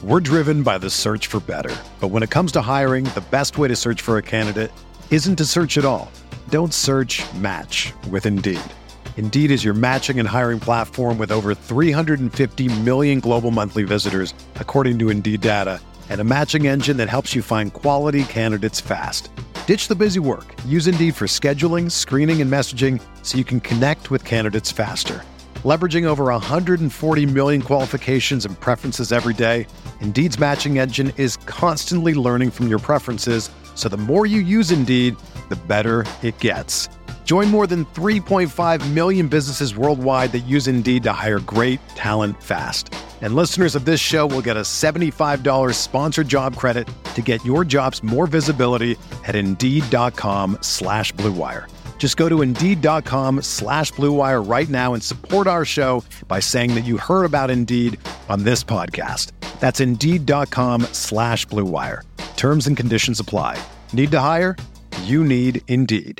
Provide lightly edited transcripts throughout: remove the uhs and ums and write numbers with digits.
We're driven by the search for better. But when it comes to hiring, the best way to search for a candidate isn't to search at all. Don't search, match with Indeed. Indeed is your matching and hiring platform with over 350 million global monthly visitors, according to Indeed data, and a matching engine that helps you find quality candidates fast. Ditch the busy work. Use Indeed for scheduling, screening, and messaging so you can connect with candidates faster. Leveraging over 140 million qualifications and preferences every day, Indeed's matching engine is constantly learning from your preferences, so the more you use Indeed, the better it gets. Join more than 3.5 million businesses worldwide that use Indeed to hire great talent fast. And listeners of this show will get a $75 sponsored job credit to get your jobs more visibility at Indeed.com/Blue Wire. Just go to Indeed.com/Blue Wire right now and support our show by saying that you heard about Indeed on this podcast. That's Indeed.com/Blue Wire. Terms and conditions apply. Need to hire? You need Indeed.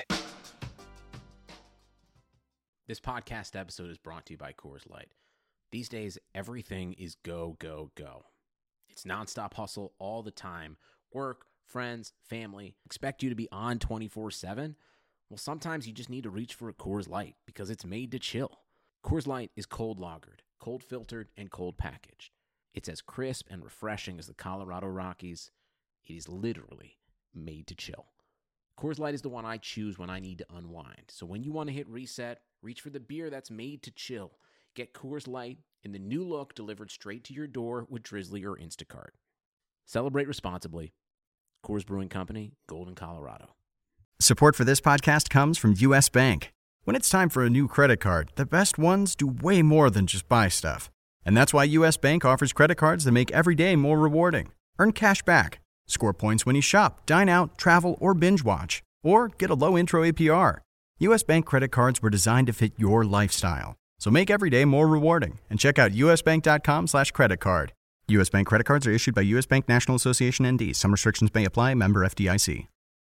This podcast episode is brought to you by Coors Light. These days, everything is go, go, go. It's nonstop hustle all the time. Work, friends, family, expect you to be on 24/7. Well, sometimes you just need to reach for a Coors Light because it's made to chill. Coors Light is cold lagered, cold filtered, and cold packaged. It's as crisp and refreshing as the Colorado Rockies. It is literally made to chill. Coors Light is the one I choose when I need to unwind. So when you want to hit reset, reach for the beer that's made to chill. Get Coors Light in the new look delivered straight to your door with Drizzly or Instacart. Celebrate responsibly. Coors Brewing Company, Golden, Colorado. Support for this podcast comes from U.S. Bank. When it's time for a new credit card, the best ones do way more than just buy stuff. And that's why U.S. Bank offers credit cards that make every day more rewarding. Earn cash back, score points when you shop, dine out, travel, or binge watch, or get a low intro APR. U.S. Bank credit cards were designed to fit your lifestyle. So make every day more rewarding and check out usbank.com/credit card. U.S. Bank credit cards are issued by U.S. Bank National Association ND. Some restrictions may apply. Member FDIC.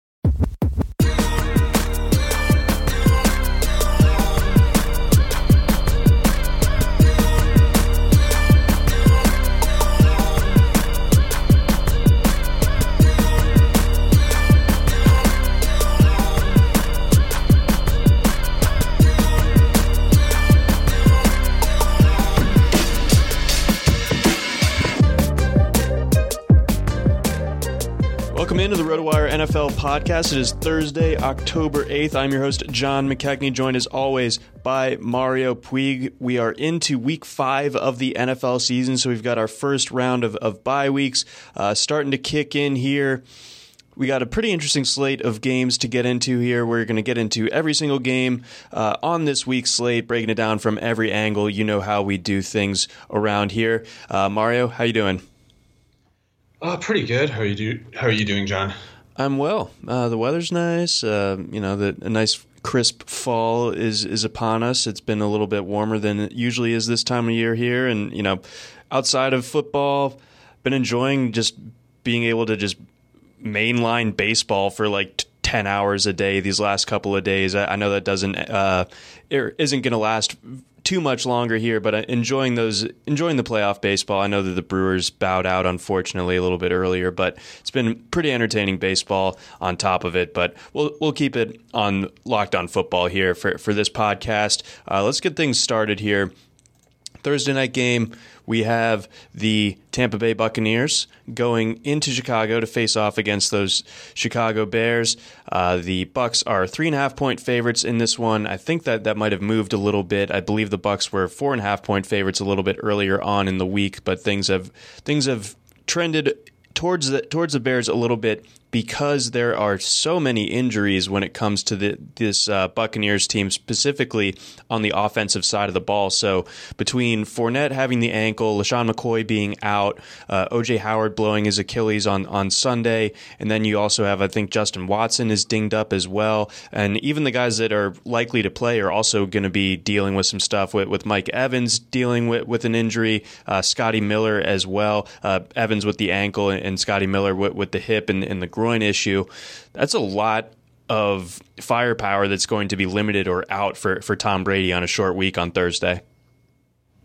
Welcome into the RotoWire NFL podcast. It is Thursday, October 8th. I'm your host, John McKechnie, joined as always by Mario Puig. We are into week 5 of the NFL season, so we've got our first round of bye weeks starting to kick in here. We got a pretty interesting slate of games to get into here. We're going to get into every single game on this week's slate, breaking it down from every angle. You know how we do things around here. Mario, how you doing? Pretty good. How are you doing, John? I'm well. The weather's nice. A nice crisp fall is upon us. It's been a little bit warmer than it usually is this time of year here. And, outside of football, been enjoying just being able to just mainline baseball for like 10 hours a day these last couple of days. I know that isn't going to last too much longer here, but enjoying the playoff baseball. I know that the Brewers bowed out, unfortunately, a little bit earlier, but it's been pretty entertaining baseball on top of it. But we'll keep it on Locked On Football here for this podcast. Let's get things started here. Thursday night game, we have the Tampa Bay Buccaneers going into Chicago to face off against those Chicago Bears. The Bucs are 3.5-point favorites in this one. I think that might have moved a little bit. I believe the Bucs were 4.5-point favorites a little bit earlier on in the week, but things have trended towards the Bears a little bit because there are so many injuries when it comes to this Buccaneers team, specifically on the offensive side of the ball. So between Fournette having the ankle, LaShawn McCoy being out, O.J. Howard blowing his Achilles on Sunday, and then you also have, I think, Justin Watson is dinged up as well. And even the guys that are likely to play are also going to be dealing with some stuff, with Mike Evans dealing with an injury, Scotty Miller as well, Evans with the ankle and Scotty Miller with the hip and the groin issue. That's a lot of firepower that's going to be limited or out for Tom Brady on a short week on Thursday.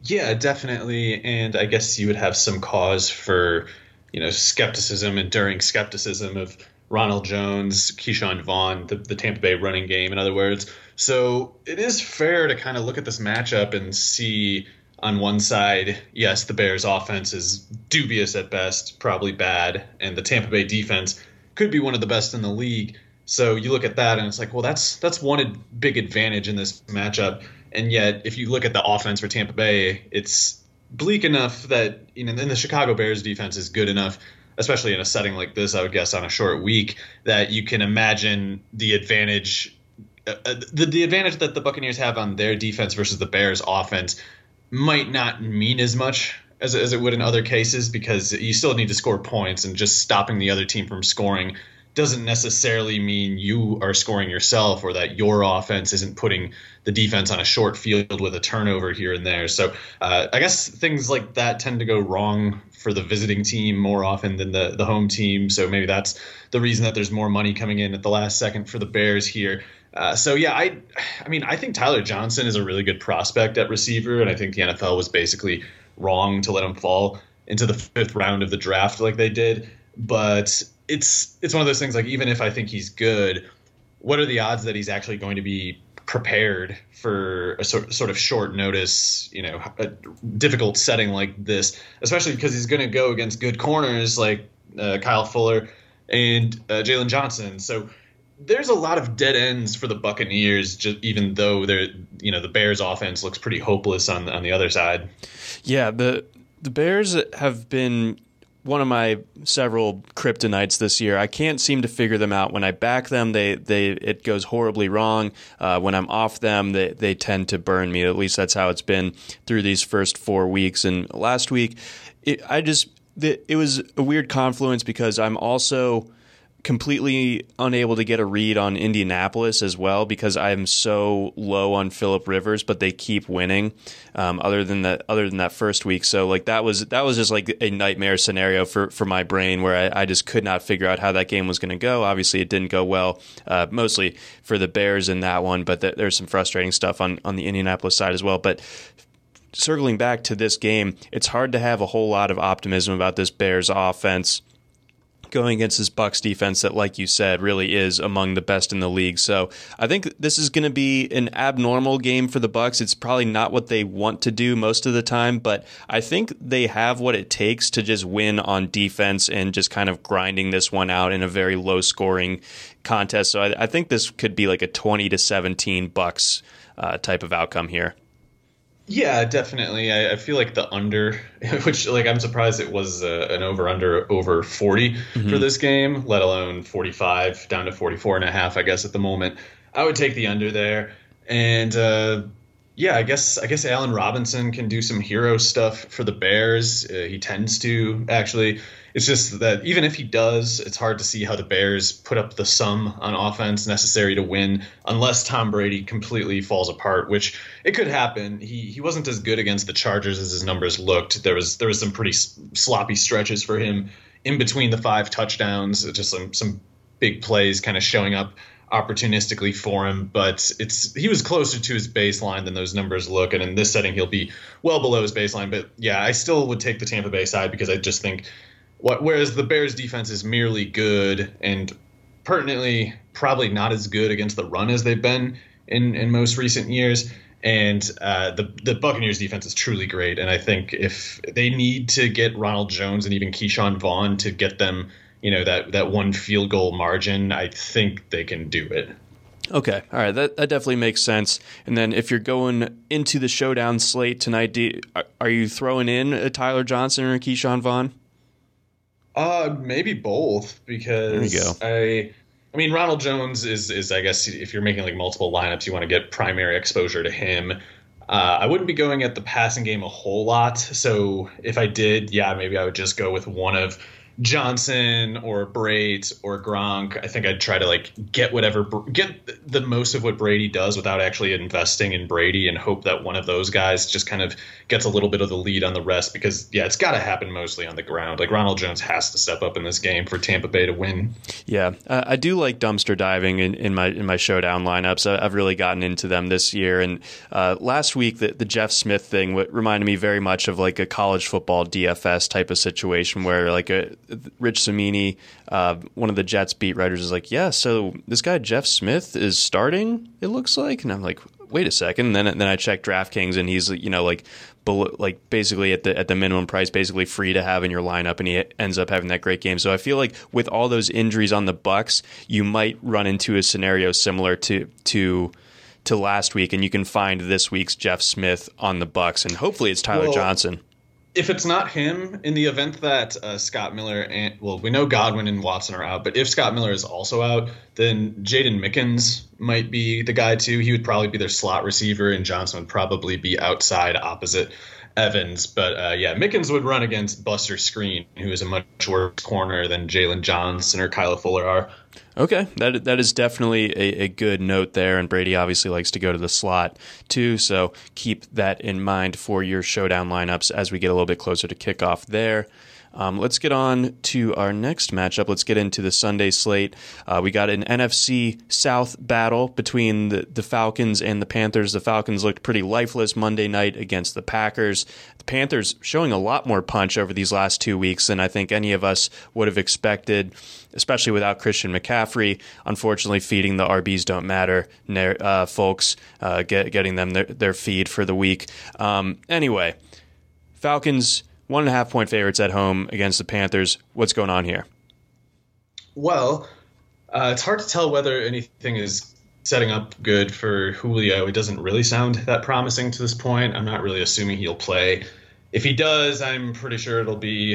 Yeah, definitely. And I guess you would have some cause for, skepticism, enduring skepticism of Ronald Jones, Keyshawn Vaughn, the Tampa Bay running game, in other words. So it is fair to kind of look at this matchup and see on one side, yes, the Bears offense is dubious at best, probably bad, and the Tampa Bay defense could be one of the best in the league. So you look at that and it's like, well, that's one big advantage in this matchup. And yet, if you look at the offense for Tampa Bay, it's bleak enough that, and the Chicago Bears defense is good enough, especially in a setting like this, I would guess on a short week, that you can imagine the advantage, the advantage that the Buccaneers have on their defense versus the Bears offense might not mean as much as it would in other cases, because you still need to score points, and just stopping the other team from scoring doesn't necessarily mean you are scoring yourself, or that your offense isn't putting the defense on a short field with a turnover here and there. So I guess things like that tend to go wrong for the visiting team more often than the home team. So maybe that's the reason that there's more money coming in at the last second for the Bears here. So yeah, I think Tyler Johnson is a really good prospect at receiver, and I think the NFL was basically wrong to let him fall into the 5th round of the draft like they did. But it's one of those things, like, even if I think he's good, what are the odds that he's actually going to be prepared for a sort of short notice, a difficult setting like this, especially because he's going to go against good corners like Kyle Fuller and Jalen Johnson. So there's a lot of dead ends for the Buccaneers, even though the Bears offense looks pretty hopeless on the other side. Yeah, the Bears have been one of my several kryptonites this year. I can't seem to figure them out. When I back them, it goes horribly wrong. When I'm off them, they tend to burn me. At least that's how it's been through these first 4 weeks. And last week, it was a weird confluence, because I'm also completely unable to get a read on Indianapolis as well, because I'm so low on Phillip Rivers, but they keep winning. Other than that first week, so like that was just like a nightmare scenario for my brain, where I just could not figure out how that game was going to go. Obviously, it didn't go well, mostly for the Bears in that one, but there's some frustrating stuff on the Indianapolis side as well. But circling back to this game, it's hard to have a whole lot of optimism about this Bears offense going against this Bucs defense that, like you said, really is among the best in the league. So I think this is going to be an abnormal game for the Bucs. It's probably not what they want to do most of the time, but I think they have what it takes to just win on defense and just kind of grinding this one out in a very low-scoring contest. So I think this could be like a 20-17 Bucs type of outcome here. Yeah, definitely. I feel like the under, which, like, I'm surprised it was an over 40 for this game, let alone 45, down to 44.5, I guess, at the moment. I would take the under there. And yeah, I guess Allen Robinson can do some hero stuff for the Bears. He tends to, actually. It's just that even if he does, it's hard to see how the Bears put up the sum on offense necessary to win, unless Tom Brady completely falls apart, which it could happen. He wasn't as good against the Chargers as his numbers looked. There was some pretty sloppy stretches for him in between the 5 touchdowns, just some big plays kind of showing up opportunistically for him, but he was closer to his baseline than those numbers look, and in this setting he'll be well below his baseline. But yeah, I still would take the Tampa Bay side, because I just think whereas the Bears defense is merely good and pertinently probably not as good against the run as they've been in most recent years, and the Buccaneers defense is truly great. And I think if they need to get Ronald Jones and even Keyshawn Vaughn to get them that one field goal margin, I think they can do it. Okay. All right. That definitely makes sense. And then if you're going into the showdown slate tonight, are you throwing in a Tyler Johnson or a Keyshawn Vaughn? Maybe both, because there you go. I mean, Ronald Jones is, I guess, if you're making like multiple lineups, you want to get primary exposure to him. I wouldn't be going at the passing game a whole lot. So if I did, yeah, maybe I would just go with one of Johnson or Brait or Gronk, I think I'd try to like get the most of what Brady does without actually investing in Brady, and hope that one of those guys just kind of gets a little bit of the lead on the rest, because it's got to happen mostly on the ground. Like Ronald Jones has to step up in this game for Tampa Bay to win. Yeah, I do like dumpster diving in my showdown lineups. I've really gotten into them this year. And last week, the Jeff Smith thing reminded me very much of like a college football DFS type of situation where like Rich Cimini, one of the Jets beat writers, is like, yeah, so this guy Jeff Smith is starting, it looks like. And I'm like, wait a second. And then I checked DraftKings, and he's like basically at the minimum price, basically free to have in your lineup, and he ends up having that great game. So I feel like with all those injuries on the Bucs, you might run into a scenario similar to last week, and you can find this week's Jeff Smith on the Bucs, and hopefully it's Tyler Johnson. If it's not him, in the event that Scott Miller we know Godwin and Watson are out, but if Scott Miller is also out, then Jaden Mickens might be the guy too. He would probably be their slot receiver, and Johnson would probably be outside opposite Evans. But Mickens would run against Buster Screen, who is a much worse corner than Jalen Johnson or Kyle Fuller are. Okay, that is definitely a good note there, and Brady obviously likes to go to the slot too, so keep that in mind for your showdown lineups as we get a little bit closer to kickoff there. Let's get on to our next matchup. Let's get into the Sunday slate. We got an NFC South battle between the Falcons and the Panthers. The Falcons looked pretty lifeless Monday night against the Packers. The Panthers showing a lot more punch over these last 2 weeks than I think any of us would have expected, especially without Christian McCaffrey. Unfortunately, feeding the RBs don't matter, folks, getting them their feed for the week. Anyway, Falcons 1.5 point favorites at home against the Panthers. What's going on here? Well, it's hard to tell whether anything is setting up good for Julio. It doesn't really sound that promising to this point. I'm not really assuming he'll play. If he does, I'm pretty sure it'll be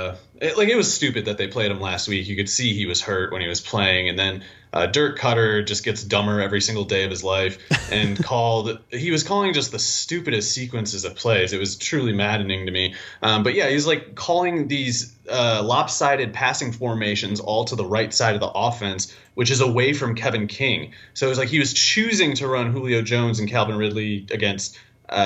it was stupid that they played him last week. You could see he was hurt when he was playing, and then Dirk Cutter just gets dumber every single day of his life and he was calling just the stupidest sequences of plays. It was truly maddening to me. But yeah, he's like calling these lopsided passing formations all to the right side of the offense, which is away from Kevin King. So it was like he was choosing to run Julio Jones and Calvin Ridley against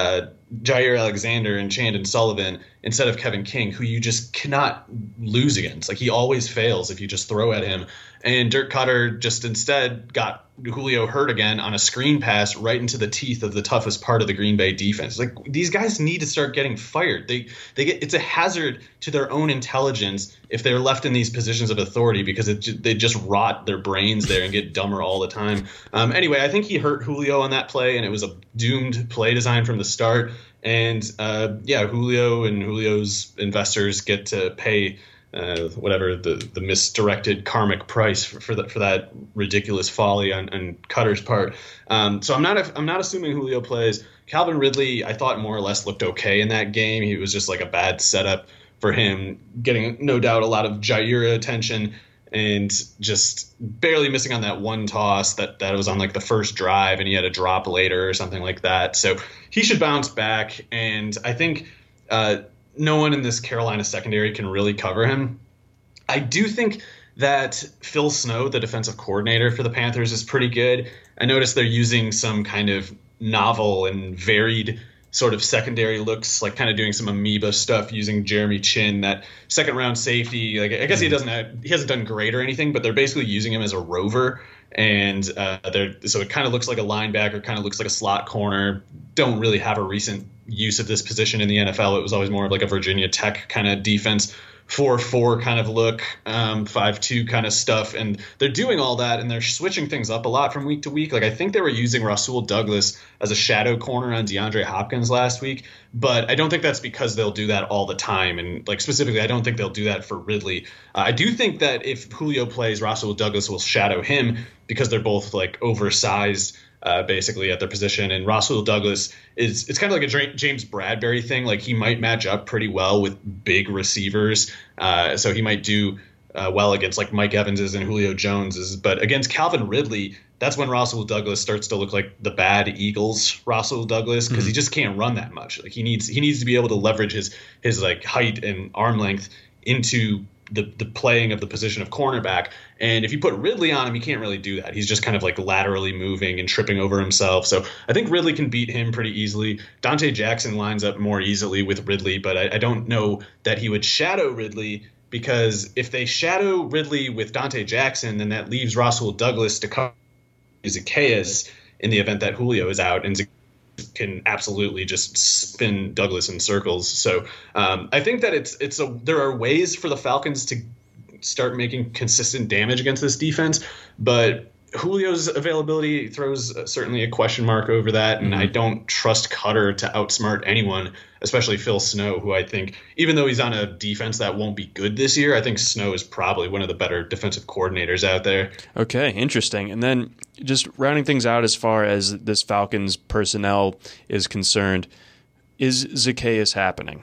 Jair Alexander and Chandon Sullivan instead of Kevin King, who you just cannot lose against. Like, he always fails if you just throw at him. And Dirk Cutter just instead got Julio hurt again on a screen pass right into the teeth of the toughest part of the Green Bay defense. Like, these guys need to start getting fired. It's a hazard to their own intelligence if they're left in these positions of authority, because they just rot their brains there and get dumber all the time. Anyway, I think he hurt Julio on that play, and it was a doomed play design from the start. And Julio and Julio's investors get to pay whatever the misdirected karmic price for that ridiculous folly on Cutter's part. So I'm not assuming Julio plays. Calvin Ridley, I thought more or less looked okay in that game. He was just like a bad setup for him, getting no doubt a lot of Jair attention and just barely missing on that one toss that was on like the first drive, and he had a drop later or something like that. So he should bounce back, and I think no one in this Carolina secondary can really cover him. I do think that Phil Snow, the defensive coordinator for the Panthers, is pretty good. I noticed they're using some kind of novel and varied sort of secondary looks, like kind of doing some amoeba stuff using Jeremy Chin, that second round safety. Like, I guess he hasn't done great or anything, but they're basically using him as a rover. And so it kind of looks like a linebacker, kind of looks like a slot corner. Don't really have a recent use of this position in the NFL. It was always more of like a Virginia Tech kind of defense, 4-4 kind of look, 5-2 kind of stuff. And they're doing all that, and they're switching things up a lot from week to week. Like, I think they were using Rasul Douglas as a shadow corner on DeAndre Hopkins last week, but I don't think that's because they'll do that all the time. And like, specifically, I don't think they'll do that for Ridley. I do think that if Julio plays, Rasul Douglas will shadow him, because they're both like oversized basically at their position. And Rasul Douglas it's kind of like a James Bradbury thing. Like, he might match up pretty well with big receivers. So he might do well against like Mike Evans's and Julio Jones's. But against Calvin Ridley, that's when Rasul Douglas starts to look like the bad Eagles Rasul Douglas, because he just can't run that much. Like, he needs to be able to leverage his like height and arm length into the playing of the position of cornerback. And if you put Ridley on him, he can't really do that. He's just kind of like laterally moving and tripping over himself. So I think Ridley can beat him pretty easily. Dante Jackson lines up more easily with Ridley, but I don't know that he would shadow Ridley, because if they shadow Ridley with Dante Jackson, then that leaves Rasul Douglas to cover Zaccheaus in the event that Julio is out, and can absolutely just spin Douglas in circles. So I think that there are ways for the Falcons to start making consistent damage against this defense, but Julio's availability throws certainly a question mark over that, and I don't trust Cutter to outsmart anyone, especially Phil Snow, who I think, even though he's on a defense that won't be good this year, I think Snow is probably one of the better defensive coordinators out there. Okay, interesting. And then just rounding things out as far as this Falcons personnel is concerned, is Zaccheaus happening?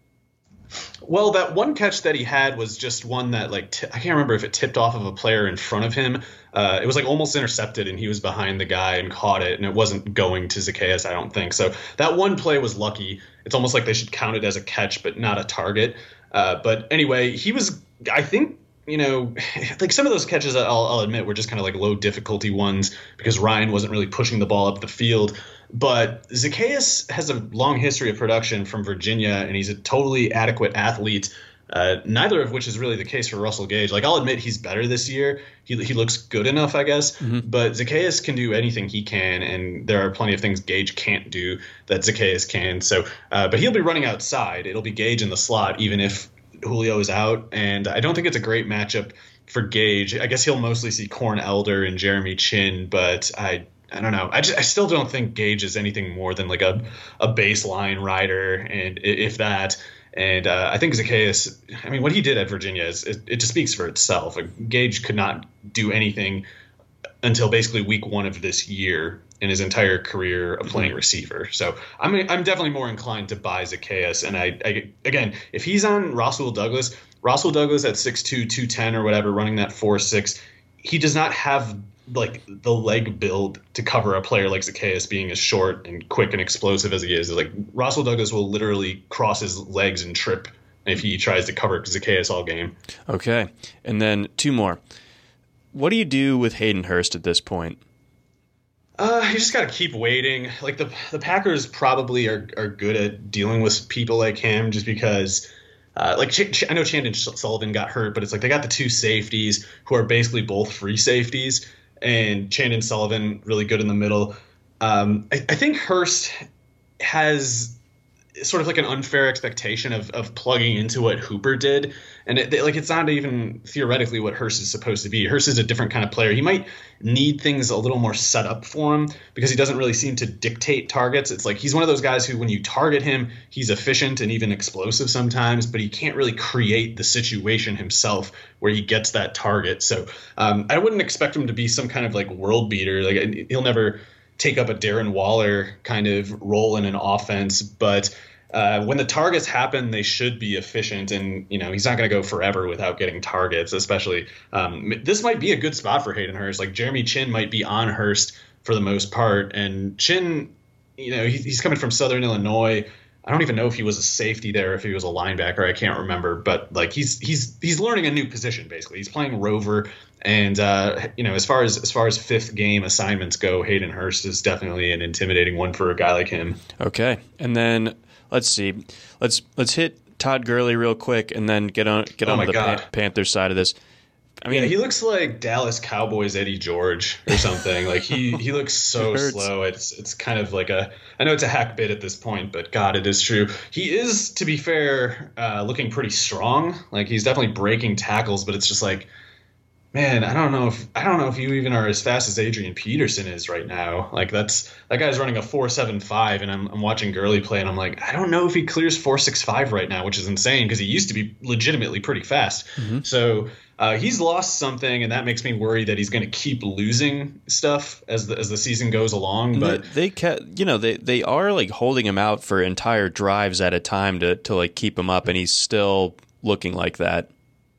Well, that one catch that he had was just one that, I can't remember if it tipped off of a player in front of him. It was almost intercepted, and he was behind the guy and caught it, and it wasn't going to Zaccheaus, I don't think. So that one play was lucky. It's almost like they should count it as a catch, but not a target. But anyway, he was, I think, some of those catches, I'll admit, were just kind of like low difficulty ones because Ryan wasn't really pushing the ball up the field. But Zaccheaus has a long history of production from Virginia, and he's a totally adequate athlete, neither of which is really the case for Russell Gage. I'll admit he's better this year. He looks good enough, I guess. Mm-hmm. But Zaccheaus can do anything he can, and there are plenty of things Gage can't do that Zaccheaus can. So, but he'll be running outside. It'll be Gage in the slot, even if Julio is out. And I don't think it's a great matchup for Gage. I guess he'll mostly see Corn Elder and Jeremy Chin, but I don't know. I still don't think Gage is anything more than like a baseline rider, and if that. And I think Zaccheaus, what he did at Virginia it just speaks for itself. Gage could not do anything until basically week 1 of this year in his entire career of playing receiver. So I'm definitely more inclined to buy Zaccheaus. And I again, if he's on Rasul Douglas at 6'2", 210 or whatever, running that 4.6, he does not have like the leg build to cover a player like Zaccheaus being as short and quick and explosive as he is. Like Rasul Douglas will literally cross his legs and trip if he tries to cover Zaccheaus all game. Okay. And then 2 more. What do you do with Hayden Hurst at this point? You just got to keep waiting. Like the Packers probably are good at dealing with people like him just because I know Chandon Sullivan got hurt, but it's like they got the 2 safeties who are basically both free safeties, and Chandon Sullivan really good in the middle. I think Hurst has sort of like an unfair expectation of plugging into what Hooper did. And it's not even theoretically what Hurst is supposed to be. Hurst is a different kind of player. He might need things a little more set up for him because he doesn't really seem to dictate targets. It's like he's one of those guys who, when you target him, he's efficient and even explosive sometimes, but he can't really create the situation himself where he gets that target. So I wouldn't expect him to be some kind of like world beater. Like he'll never take up a Darren Waller kind of role in an offense, but when the targets happen, they should be efficient, and he's not going to go forever without getting targets. Especially, this might be a good spot for Hayden Hurst. Like Jeremy Chin might be on Hurst for the most part, and Chin, he's coming from Southern Illinois. I don't even know if he was a safety there, if he was a linebacker. I can't remember, but like he's learning a new position basically. He's playing rover, and as far as 5th game assignments go, Hayden Hurst is definitely an intimidating one for a guy like him. Okay, and then. Let's see. Let's hit Todd Gurley real quick, and then get on the Panthers side of this. He looks like Dallas Cowboys Eddie George or something. Like he looks so slow. It's kind of like I know it's a hack bit at this point, but God, it is true. He is, to be fair, looking pretty strong. Like he's definitely breaking tackles, but it's just like, man, I don't know if you even are as fast as Adrian Peterson is right now. Like that guy's running a 4.75, and I'm watching Gurley play, and I'm like, I don't know if he clears 4.65 right now, which is insane because he used to be legitimately pretty fast. Mm-hmm. So he's lost something, and that makes me worry that he's going to keep losing stuff as the season goes along. But they are like holding him out for entire drives at a time to like keep him up, and he's still looking like that.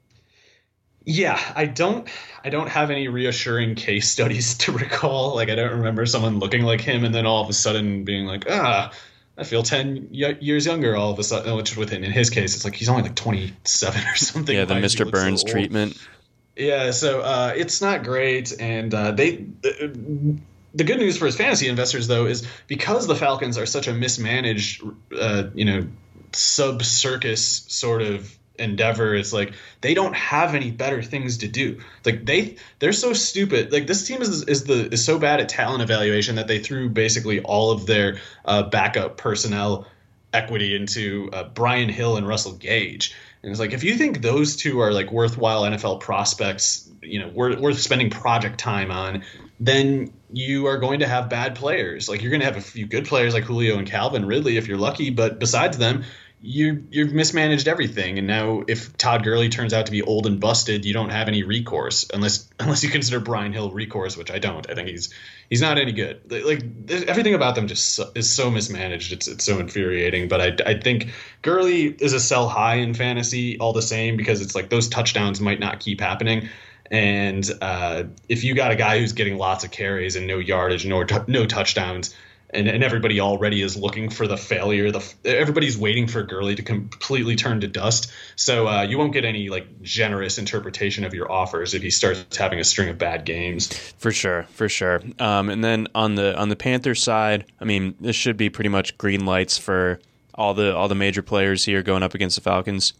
Yeah, I don't have any reassuring case studies to recall. Like I don't remember someone looking like him and then all of a sudden being like, I feel 10 years younger all of a sudden, which within, in his case, it's like he's only like 27 or something. Yeah, the Mr. Burns treatment. Yeah, so it's not great. And the good news for his fantasy investors, though, is because the Falcons are such a mismanaged, sub-circus sort of endeavor, it's like they don't have any better things to do. Like they're so stupid. Like this team is so bad at talent evaluation that they threw basically all of their backup personnel equity into Brian Hill and Russell Gage. And it's like, if you think those two are like worthwhile NFL prospects, worth spending project time on, then you are going to have bad players. Like you're going to have a few good players like Julio and Calvin Ridley if you're lucky, but besides them, you've mismanaged everything. And now if Todd Gurley turns out to be old and busted, you don't have any recourse unless you consider Brian Hill recourse, which I don't. I think he's not any good. Like everything about them just is so mismanaged. It's so infuriating. But I think Gurley is a sell high in fantasy all the same, because it's like those touchdowns might not keep happening. And if you got a guy who's getting lots of carries and no yardage, no touchdowns, and everybody already is looking for the failure, everybody's waiting for Gurley to completely turn to dust. So you won't get any like generous interpretation of your offers if he starts having a string of bad games. For sure. And then on the Panthers side, I mean, this should be pretty much green lights for all the major players here going up against the Falcons.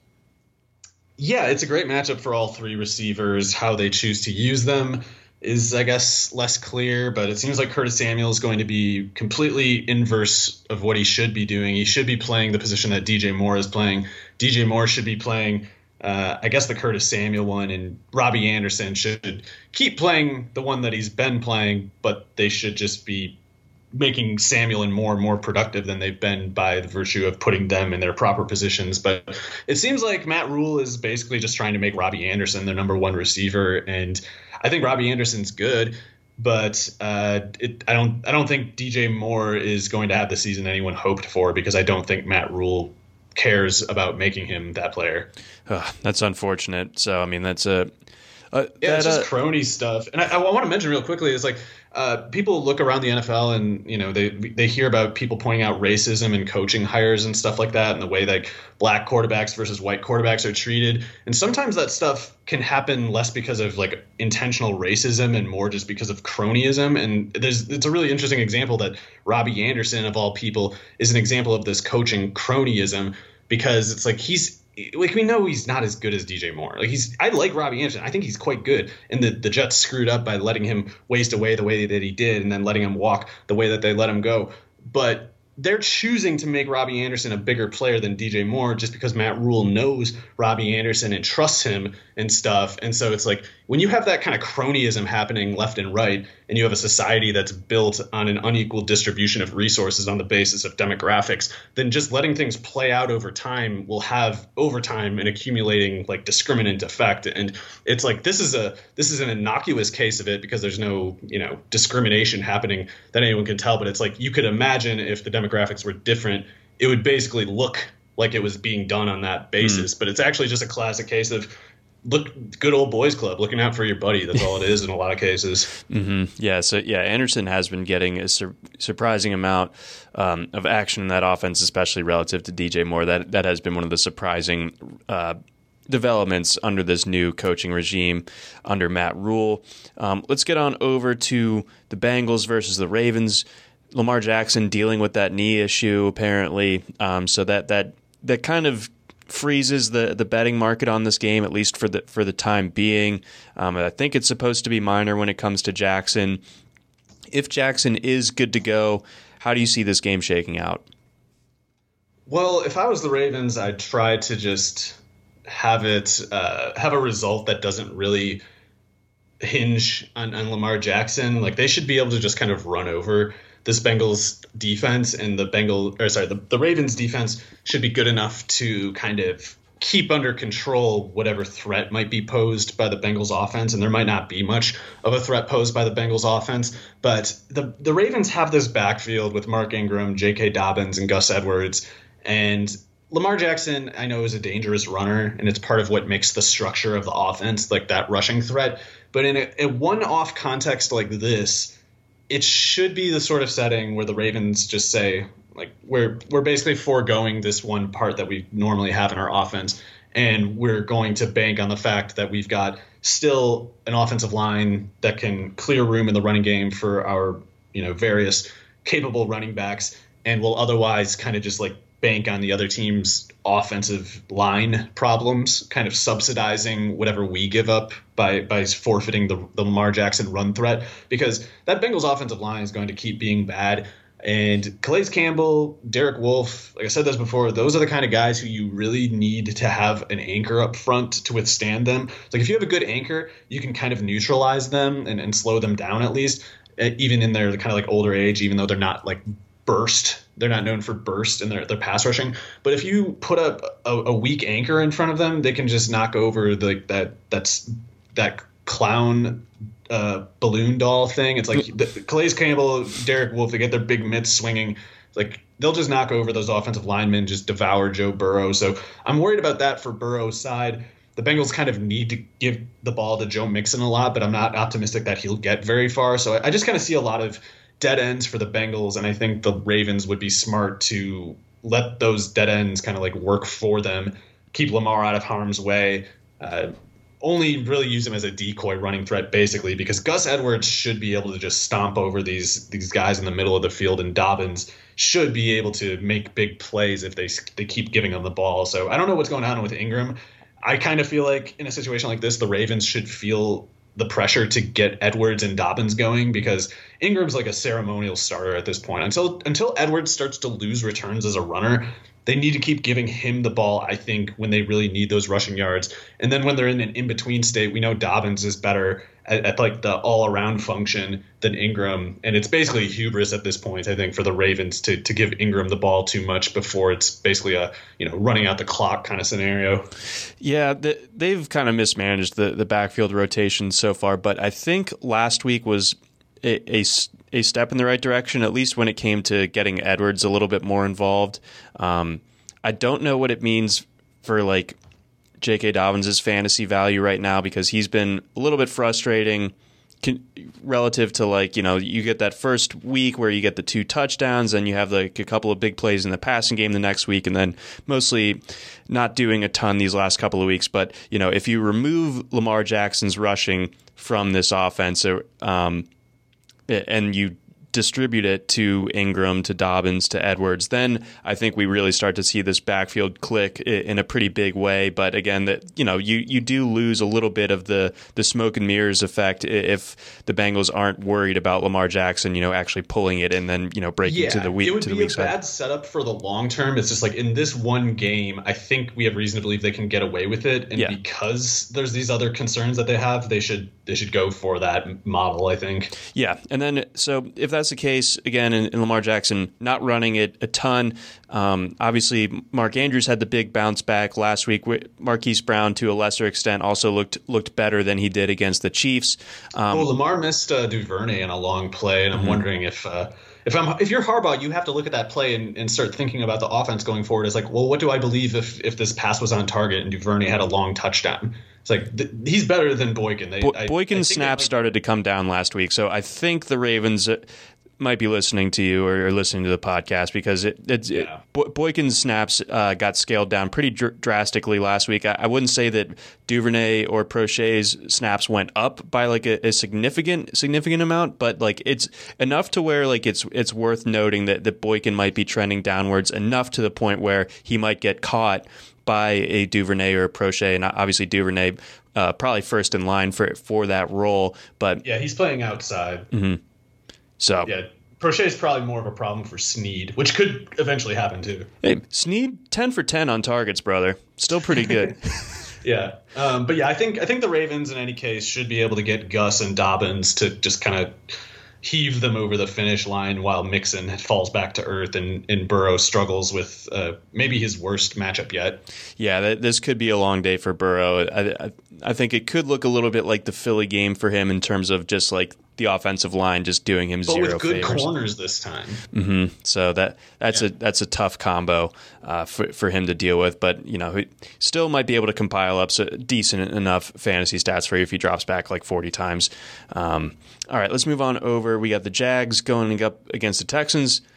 Yeah, it's a great matchup for all three receivers. How they choose to use them is, I guess, less clear, but it seems like Curtis Samuel is going to be completely inverse of what he should be doing. He should be playing the position that DJ Moore is playing. DJ Moore should be playing, I guess, the Curtis Samuel one, and Robbie Anderson should keep playing the one that he's been playing, but they should just be making Samuel and Moore more productive than they've been by the virtue of putting them in their proper positions. But it seems like Matt Rule is basically just trying to make Robbie Anderson their number one receiver, and I think Robbie Anderson's good, but I don't think DJ Moore is going to have the season anyone hoped for, because I don't think Matt Rule cares about making him that player. That's unfortunate. So I mean, it's just crony stuff. And I want to mention real quickly is like people look around the NFL and they hear about people pointing out racism and coaching hires and stuff like that, and the way like black quarterbacks versus white quarterbacks are treated. And sometimes that stuff can happen less because of like intentional racism and more just because of cronyism. And it's a really interesting example that Robbie Anderson, of all people, is an example of this coaching cronyism, because it's like we know he's not as good as DJ Moore. I like Robbie Anderson. I think he's quite good. And the Jets screwed up by letting him waste away the way that he did, and then letting him walk the way that they let him go. But they're choosing to make Robbie Anderson a bigger player than DJ Moore just because Matt Rule knows Robbie Anderson and trusts him and stuff. And so it's like when you have that kind of cronyism happening left and right, and you have a society that's built on an unequal distribution of resources on the basis of demographics, then just letting things play out over time will have over time an accumulating like discriminant effect. And it's like this is an innocuous case of it because there's no discrimination happening that anyone can tell. But it's like you could imagine if the demographics were different, it would basically look like it was being done on that basis. But it's actually just a classic case of good old boys club, looking out for your buddy. That's all it is in a lot of cases. Mm-hmm. Yeah. So yeah, Anderson has been getting a surprising amount of action in that offense, especially relative to DJ Moore. That has been one of the surprising developments under this new coaching regime under Matt Rule. Let's get on over to the Bengals versus the Ravens. Lamar Jackson dealing with that knee issue apparently. So that kind of freezes the betting market on this game, at least for the time being. I think it's supposed to be minor when it comes to Jackson. If Jackson is good to go, how do you see this game shaking out? Well, if I was the Ravens, I'd try to just have a result that doesn't really hinge on Lamar Jackson. Like they should be able to just kind of run over this Bengals defense, and the Ravens defense should be good enough to kind of keep under control whatever threat might be posed by the Bengals offense. And there might not be much of a threat posed by the Bengals offense, but the Ravens have this backfield with Mark Ingram, J.K. Dobbins, and Gus Edwards. And Lamar Jackson, I know, is a dangerous runner, and it's part of what makes the structure of the offense, like that rushing threat. But in a one-off context like this, it should be the sort of setting where the Ravens just say, Like we're basically foregoing this one part that we normally have in our offense, and we're going to bank on the fact that we've got still an offensive line that can clear room in the running game for our, various capable running backs, and will otherwise kind of just like bank on the other team's offensive line problems, kind of subsidizing whatever we give up by forfeiting the Lamar Jackson run threat, because that Bengals offensive line is going to keep being bad. And Calais Campbell, Derek Wolfe, like I said this before, those are the kind of guys who you really need to have an anchor up front to withstand them. It's like if you have a good anchor, you can kind of neutralize them and slow them down at least, even in their kind of like older age, even though they're not like burst. They're not known for burst in their pass rushing. But if you put up a weak anchor in front of them, they can just knock over that clown balloon doll thing. It's like Calais Campbell, Derek Wolfe, they get their big mitts swinging. Like they'll just knock over those offensive linemen, just devour Joe Burrow. So I'm worried about that for Burrow's side. The Bengals kind of need to give the ball to Joe Mixon a lot, but I'm not optimistic that he'll get very far. So I just kind of see a lot of dead ends for the Bengals, and I think the Ravens would be smart to let those dead ends kind of like work for them, keep Lamar out of harm's way, only really use him as a decoy running threat, basically, because Gus Edwards should be able to just stomp over these guys in the middle of the field, and Dobbins should be able to make big plays if they keep giving him the ball. So I don't know what's going on with Ingram. I kind of feel like in a situation like this, the Ravens should feel the pressure to get Edwards and Dobbins going, because Ingram's like a ceremonial starter at this point. Until Edwards starts to lose returns as a runner, they need to keep giving him the ball, I think, when they really need those rushing yards. And then when they're in an in-between state, we know Dobbins is better at like the all-around function than Ingram. And it's basically hubris at this point, I think, for the Ravens to give Ingram the ball too much before it's basically a running out the clock kind of scenario. Yeah, they've kind of mismanaged the backfield rotation so far, but I think last week was a step in the right direction, at least when it came to getting Edwards a little bit more involved. I don't know what it means for like J.K. Dobbins' fantasy value right now, because he's been a little bit frustrating relative to like, you get that first week where you get the 2 touchdowns and you have like a couple of big plays in the passing game the next week, and then mostly not doing a ton these last couple of weeks. But, if you remove Lamar Jackson's rushing from this offense, and you distribute it to Ingram, to Dobbins, to Edwards, then I think we really start to see this backfield click in a pretty big way. But again, that you do lose a little bit of the smoke and mirrors effect if the Bengals aren't worried about Lamar Jackson, actually pulling it and then breaking to the weak side. It would be a bad setup for the long term. It's just like in this one game, I think we have reason to believe they can get away with it, and because there's these other concerns that they have, they should go for that model, I think. Yeah, and then so if that's the case, again, in Lamar Jackson not running it a ton, obviously Mark Andrews had the big bounce back last week. Marquise Brown, to a lesser extent, also looked better than he did against the Chiefs. Lamar missed Duvernay in a long play, and I'm wondering if you're Harbaugh, you have to look at that play and start thinking about the offense going forward. It's like, well, what do I believe if this pass was on target and Duvernay had a long touchdown? It's like he's better than Boykin. Boykin's snaps started to come down last week, so I think the Ravens might be listening to you or listening to the podcast, because Boykin's snaps got scaled down pretty drastically last week. I wouldn't say that Duvernay or Prochet's snaps went up by like a significant amount, but like it's enough to where like it's worth noting that Boykin might be trending downwards enough to the point where he might get caught by a Duvernay or a Prochet, and obviously Duvernay probably first in line for that role. But yeah, he's playing outside. Mm-hmm. So yeah, Prochet is probably more of a problem for Snead, which could eventually happen too. Hey, Snead 10 for 10 on targets, brother. Still pretty good. Yeah, but yeah, I think the Ravens in any case should be able to get Gus and Dobbins to just kind of heave them over the finish line while Mixon falls back to earth and Burrow struggles with maybe his worst matchup yet. Yeah, this could be a long day for Burrow. I think it could look a little bit like the Philly game for him in terms of just like the offensive line just doing him zero favors. But with good corners this time. Mm-hmm. So that's a tough combo for him to deal with. But he still might be able to compile up decent enough fantasy stats for you if he drops back like 40 times. All right, let's move on over. We got the Jags going up against the Texans.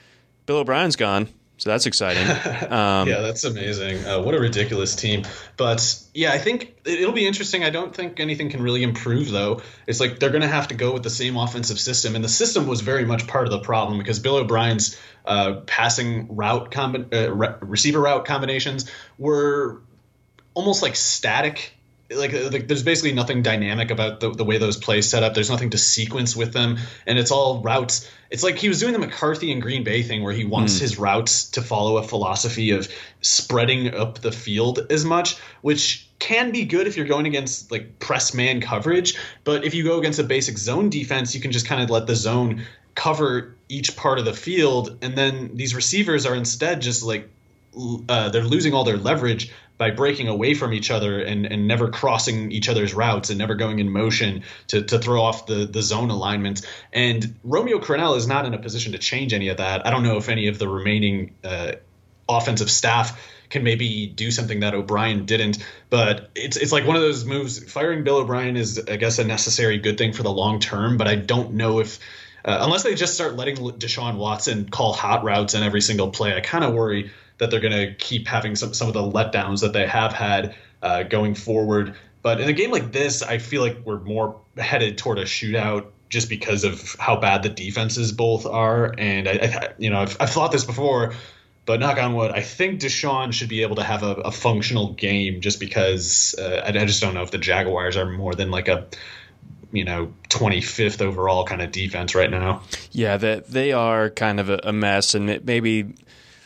Bill O'Brien's gone, so that's exciting. Yeah, that's amazing. What a ridiculous team. But yeah, I think it'll be interesting. I don't think anything can really improve, though. It's like they're going to have to go with the same offensive system. And the system was very much part of the problem because Bill O'Brien's passing route receiver route combinations were almost like static. Like there's basically nothing dynamic about the way those plays set up. There's nothing to sequence with them, and it's all routes. It's like he was doing the McCarthy and Green Bay thing where he wants his routes to follow a philosophy of spreading up the field as much, which can be good if you're going against like press man coverage. But if you go against a basic zone defense, you can just kind of let the zone cover each part of the field, and then these receivers are instead just like they're losing all their leverage by breaking away from each other and never crossing each other's routes and never going in motion to throw off the zone alignments. And Romeo Crennel is not in a position to change any of that. I don't know if any of the remaining offensive staff can maybe do something that O'Brien didn't, but it's like one of those moves. Firing Bill O'Brien is, I guess, a necessary good thing for the long term, but I don't know if unless they just start letting Deshaun Watson call hot routes in every single play, I kind of worry that they're going to keep having some of the letdowns that they have had going forward. But in a game like this, I feel like we're more headed toward a shootout just because of how bad the defenses both are. And I've thought this before, but knock on wood, I think Deshaun should be able to have a functional game just because I just don't know if the Jaguars are more than like a 25th overall kind of defense right now. Yeah, they are kind of a mess, and maybe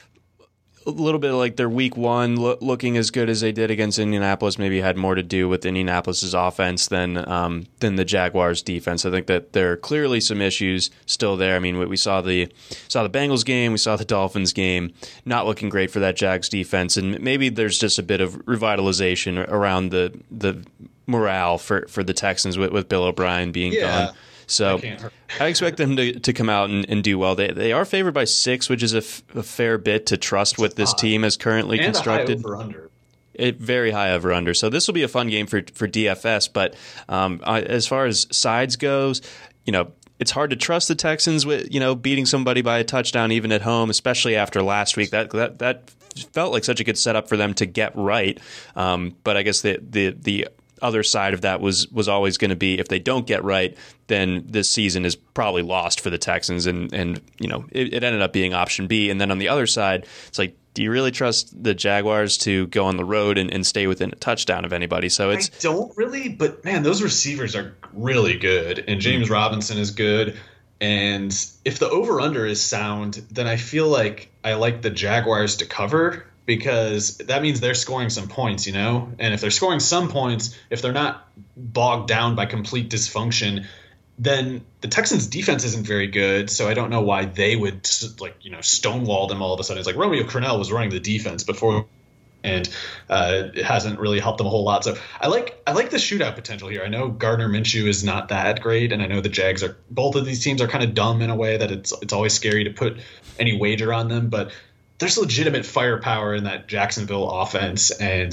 a little bit like their week one looking as good as they did against Indianapolis maybe had more to do with Indianapolis's offense than the Jaguars' defense. I think that there are clearly some issues still there. I mean, we saw the Bengals game, we saw the Dolphins game, not looking great for that Jags defense, and maybe there's just a bit of revitalization around the morale for the Texans with Bill O'Brien being gone. So I expect them to come out and do well. They are favored by 6, which is a fair bit to trust with this team as currently constructed. A high over-under. Very high over-under. So this will be a fun game for DFS. But as far as sides goes, it's hard to trust the Texans with beating somebody by a touchdown even at home, especially after last week. That felt like such a good setup for them to get right. But I guess the other side of that was always going to be if they don't get right, then this season is probably lost for the Texans, and it ended up being option B. And then on the other side, it's like, do you really trust the Jaguars to go on the road and stay within a touchdown of anybody? So I don't really, but man, those receivers are really good, and James Robinson is good. And if the over-under is sound, then I feel like I like the Jaguars to cover, because that means they're scoring some points, And if they're scoring some points, if they're not bogged down by complete dysfunction, then the Texans' defense isn't very good. So I don't know why they would stonewall them all of a sudden. It's like Romeo Crennel was running the defense before, and it hasn't really helped them a whole lot. So I like the shootout potential here. I know Gardner Minshew is not that great, and I know the Jags are. Both of these teams are kind of dumb in a way that it's always scary to put any wager on them, but there's legitimate firepower in that Jacksonville offense, and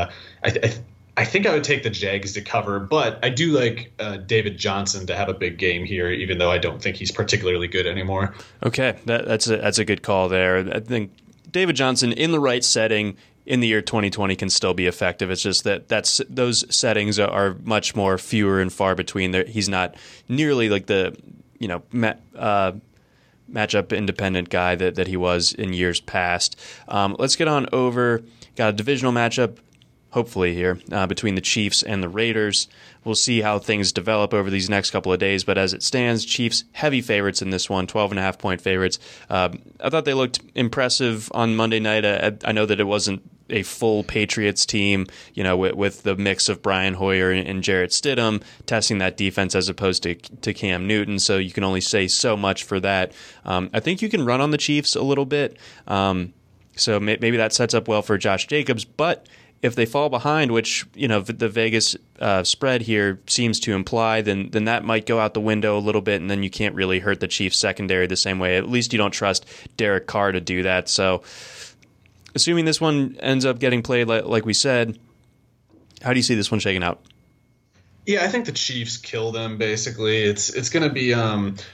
I think I would take the Jags to cover, but I do like David Johnson to have a big game here, even though I don't think he's particularly good anymore. Okay, that's a good call there. I think David Johnson in the right setting in the year 2020 can still be effective. It's just that's those settings are much more fewer and far between. He's not nearly like the matchup independent guy that he was in years past. Let's get on over. Got a divisional matchup, hopefully here, between the Chiefs and the Raiders. We'll see how things develop over these next couple of days, but as it stands, Chiefs heavy favorites in this one, 12.5-point favorites. I thought they looked impressive on Monday night. I know that it wasn't a full Patriots team, with the mix of Brian Hoyer and Jarrett Stidham testing that defense as opposed to Cam Newton, so you can only say so much for that. I think you can run on the Chiefs a little bit, so maybe that sets up well for Josh Jacobs, but if they fall behind, which the Vegas spread here seems to imply, then that might go out the window a little bit, and then you can't really hurt the Chiefs secondary the same way. At least you don't trust Derek Carr to do that. So assuming this one ends up getting played like we said, how do you see this one shaking out? Yeah, I think the Chiefs kill them, basically. It's going to be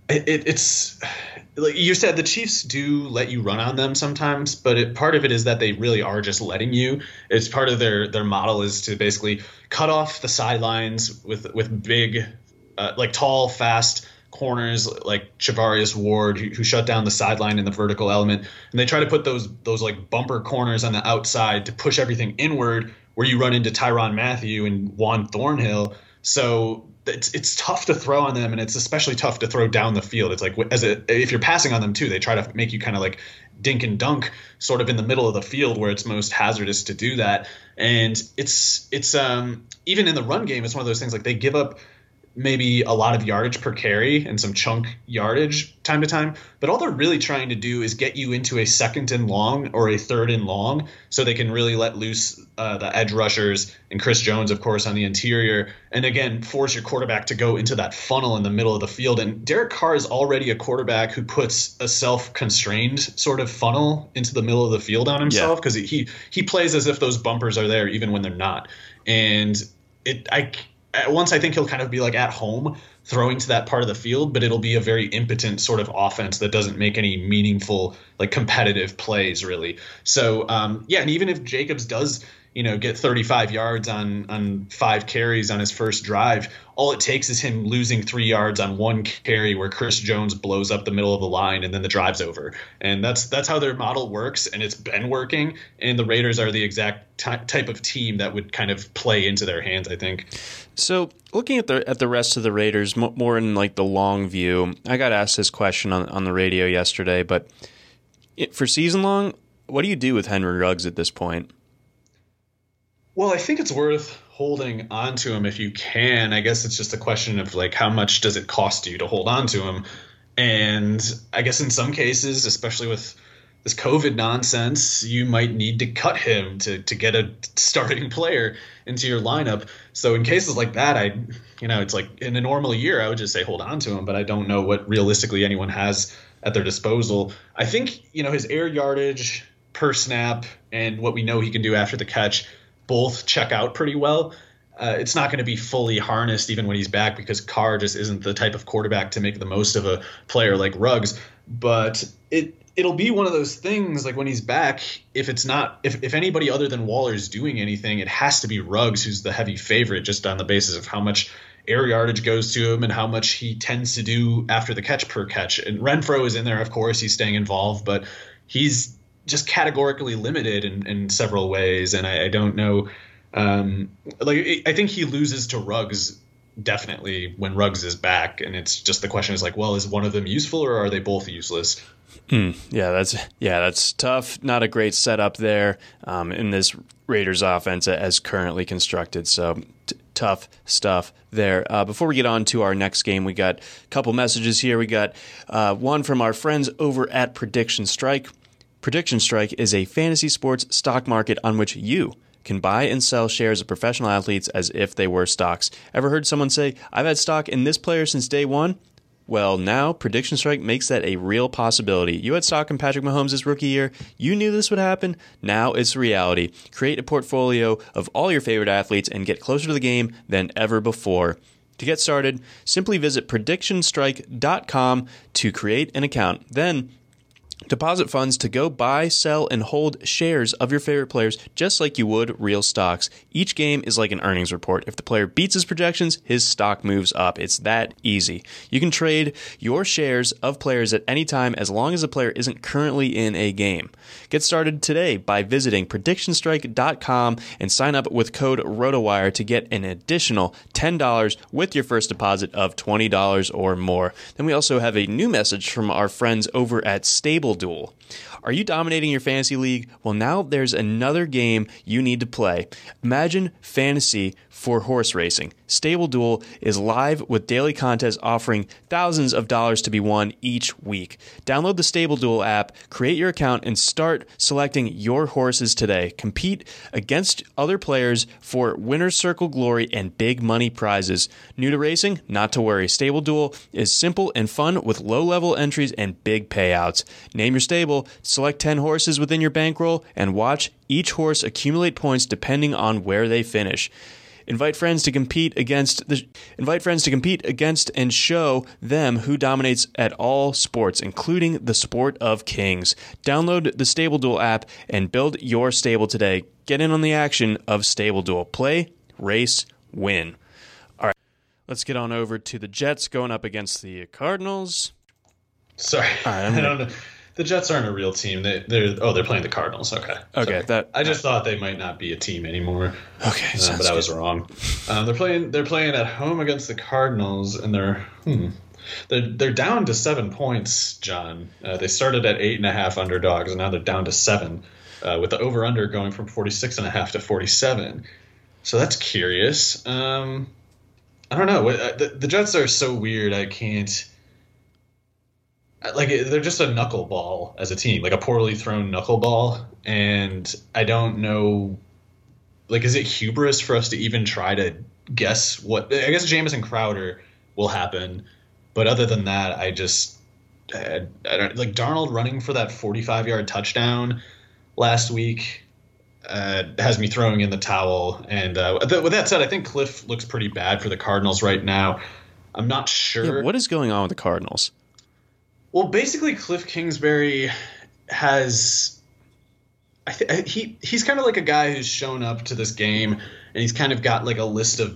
It's like you said, the Chiefs do let you run on them sometimes, but part of it is that they really are just letting you. It's part of their model is to basically cut off the sidelines with big, like tall, fast corners like Charvarius Ward, who shut down the sideline in the vertical element, and they try to put those like bumper corners on the outside to push everything inward, where you run into Tyrann Mathieu and Juan Thornhill. So it's tough to throw on them, and it's especially tough to throw down the field. It's like if you're passing on them too, they try to make you kind of like dink and dunk sort of in the middle of the field where it's most hazardous to do that. And it's even in the run game, it's one of those things like they give up maybe a lot of yardage per carry and some chunk yardage time to time, but all they're really trying to do is get you into a 2nd and long or a 3rd and long so they can really let loose the edge rushers and Chris Jones, of course, on the interior, and again force your quarterback to go into that funnel in the middle of the field. And Derek Carr is already a quarterback who puts a self-constrained sort of funnel into the middle of the field on himself, because he plays as if those bumpers are there even when they're not. And once I think he'll kind of be like at home throwing to that part of the field, but it'll be a very impotent sort of offense that doesn't make any meaningful, like competitive plays really. So and even if Jacobs does, get 35 yards on 5 carries on his first drive, all it takes is him losing 3 yards on 1 carry where Chris Jones blows up the middle of the line and then the drive's over. And that's how their model works, and it's been working. And the Raiders are the exact type of team that would kind of play into their hands, I think. So looking at the rest of the Raiders, more in like the long view, I got asked this question on the radio yesterday, but for season long, what do you do with Henry Ruggs at this point? Well, I think it's worth holding on to him if you can. I guess it's just a question of like how much does it cost you to hold on to him? And I guess in some cases, especially with this COVID nonsense, you might need to cut him to get a starting player into your lineup. So in cases like that, it's like in a normal year, I would just say hold on to him, but I don't know what realistically anyone has at their disposal. I think, his air yardage per snap and what we know he can do after the catch both check out pretty well. It's not going to be fully harnessed even when he's back, because Carr just isn't the type of quarterback to make the most of a player like Ruggs. But it'll be one of those things like when he's back, if anybody other than Waller is doing anything, it has to be Ruggs who's the heavy favorite, just on the basis of how much air yardage goes to him and how much he tends to do after the catch per catch. And Renfrow is in there, of course, he's staying involved, but he's just categorically limited in several ways. And I don't know. I think he loses to Ruggs definitely when Ruggs is back. And it's just the question is like, well, is one of them useful or are they both useless? That's tough. Not a great setup there in this Raiders offense as currently constructed. So tough stuff there. Before we get on to our next game, we got a couple messages here. We got one from our friends over at Prediction Strike. Prediction Strike is a fantasy sports stock market on which you can buy and sell shares of professional athletes as if they were stocks. Ever heard someone say, I've had stock in this player since day one? Well, now Prediction Strike makes that a real possibility. You had stock in Patrick Mahomes' rookie year. You knew this would happen. Now it's reality. Create a portfolio of all your favorite athletes and get closer to the game than ever before. To get started, simply visit PredictionStrike.com to create an account. Then deposit funds to go buy, sell, and hold shares of your favorite players just like you would real stocks. Each game is like an earnings report. If the player beats his projections, his stock moves up. It's that easy. You can trade your shares of players at any time as long as the player isn't currently in a game. Get started today by visiting PredictionStrike.com and sign up with code ROTOWIRE to get an additional $10 with your first deposit of $20 or more. Then we also have a new message from our friends over at Stable Duel. Are you dominating your fantasy league? Well, now there's another game you need to play. Imagine fantasy for horse racing. Stable Duel is live with daily contests offering thousands of dollars to be won each week. Download the Stable Duel app, create your account, and start selecting your horses today. Compete against other players for winner's circle glory and big money prizes. New to racing? Not to worry. Stable Duel is simple and fun with low-level entries and big payouts. Name your stable, select 10 horses within your bankroll, and watch each horse accumulate points depending on where they finish. Invite friends to compete against and show them who dominates at all sports, including the sport of kings. Download the Stable Duel app and build your stable today. Get in on the action of Stable Duel. Play, race, win. All right, let's get on over to the Jets going up against the Cardinals. Sorry, I don't know. The Jets aren't a real team. They're playing the Cardinals. Okay. I just thought they might not be a team anymore. Okay, but I was wrong. They're playing at home against the Cardinals, and they're down to 7 points. John, they started at 8.5 underdogs, and now they're down to 7, with the over under going from 46.5 to 47. So that's curious. I don't know. The Jets are so weird. I can't. Like, they're just a knuckleball as a team, like a poorly thrown knuckleball. And I don't know, like, is it hubris for us to even try to guess what? I guess Jamison Crowder will happen. But other than that, I don't, like, Darnold running for that 45-yard touchdown last week has me throwing in the towel. And with that said, I think Cliff looks pretty bad for the Cardinals right now. I'm not sure. Yeah, what is going on with the Cardinals? Well, basically, Cliff Kingsbury has he's kind of like a guy who's shown up to this game, and he's kind of got like a little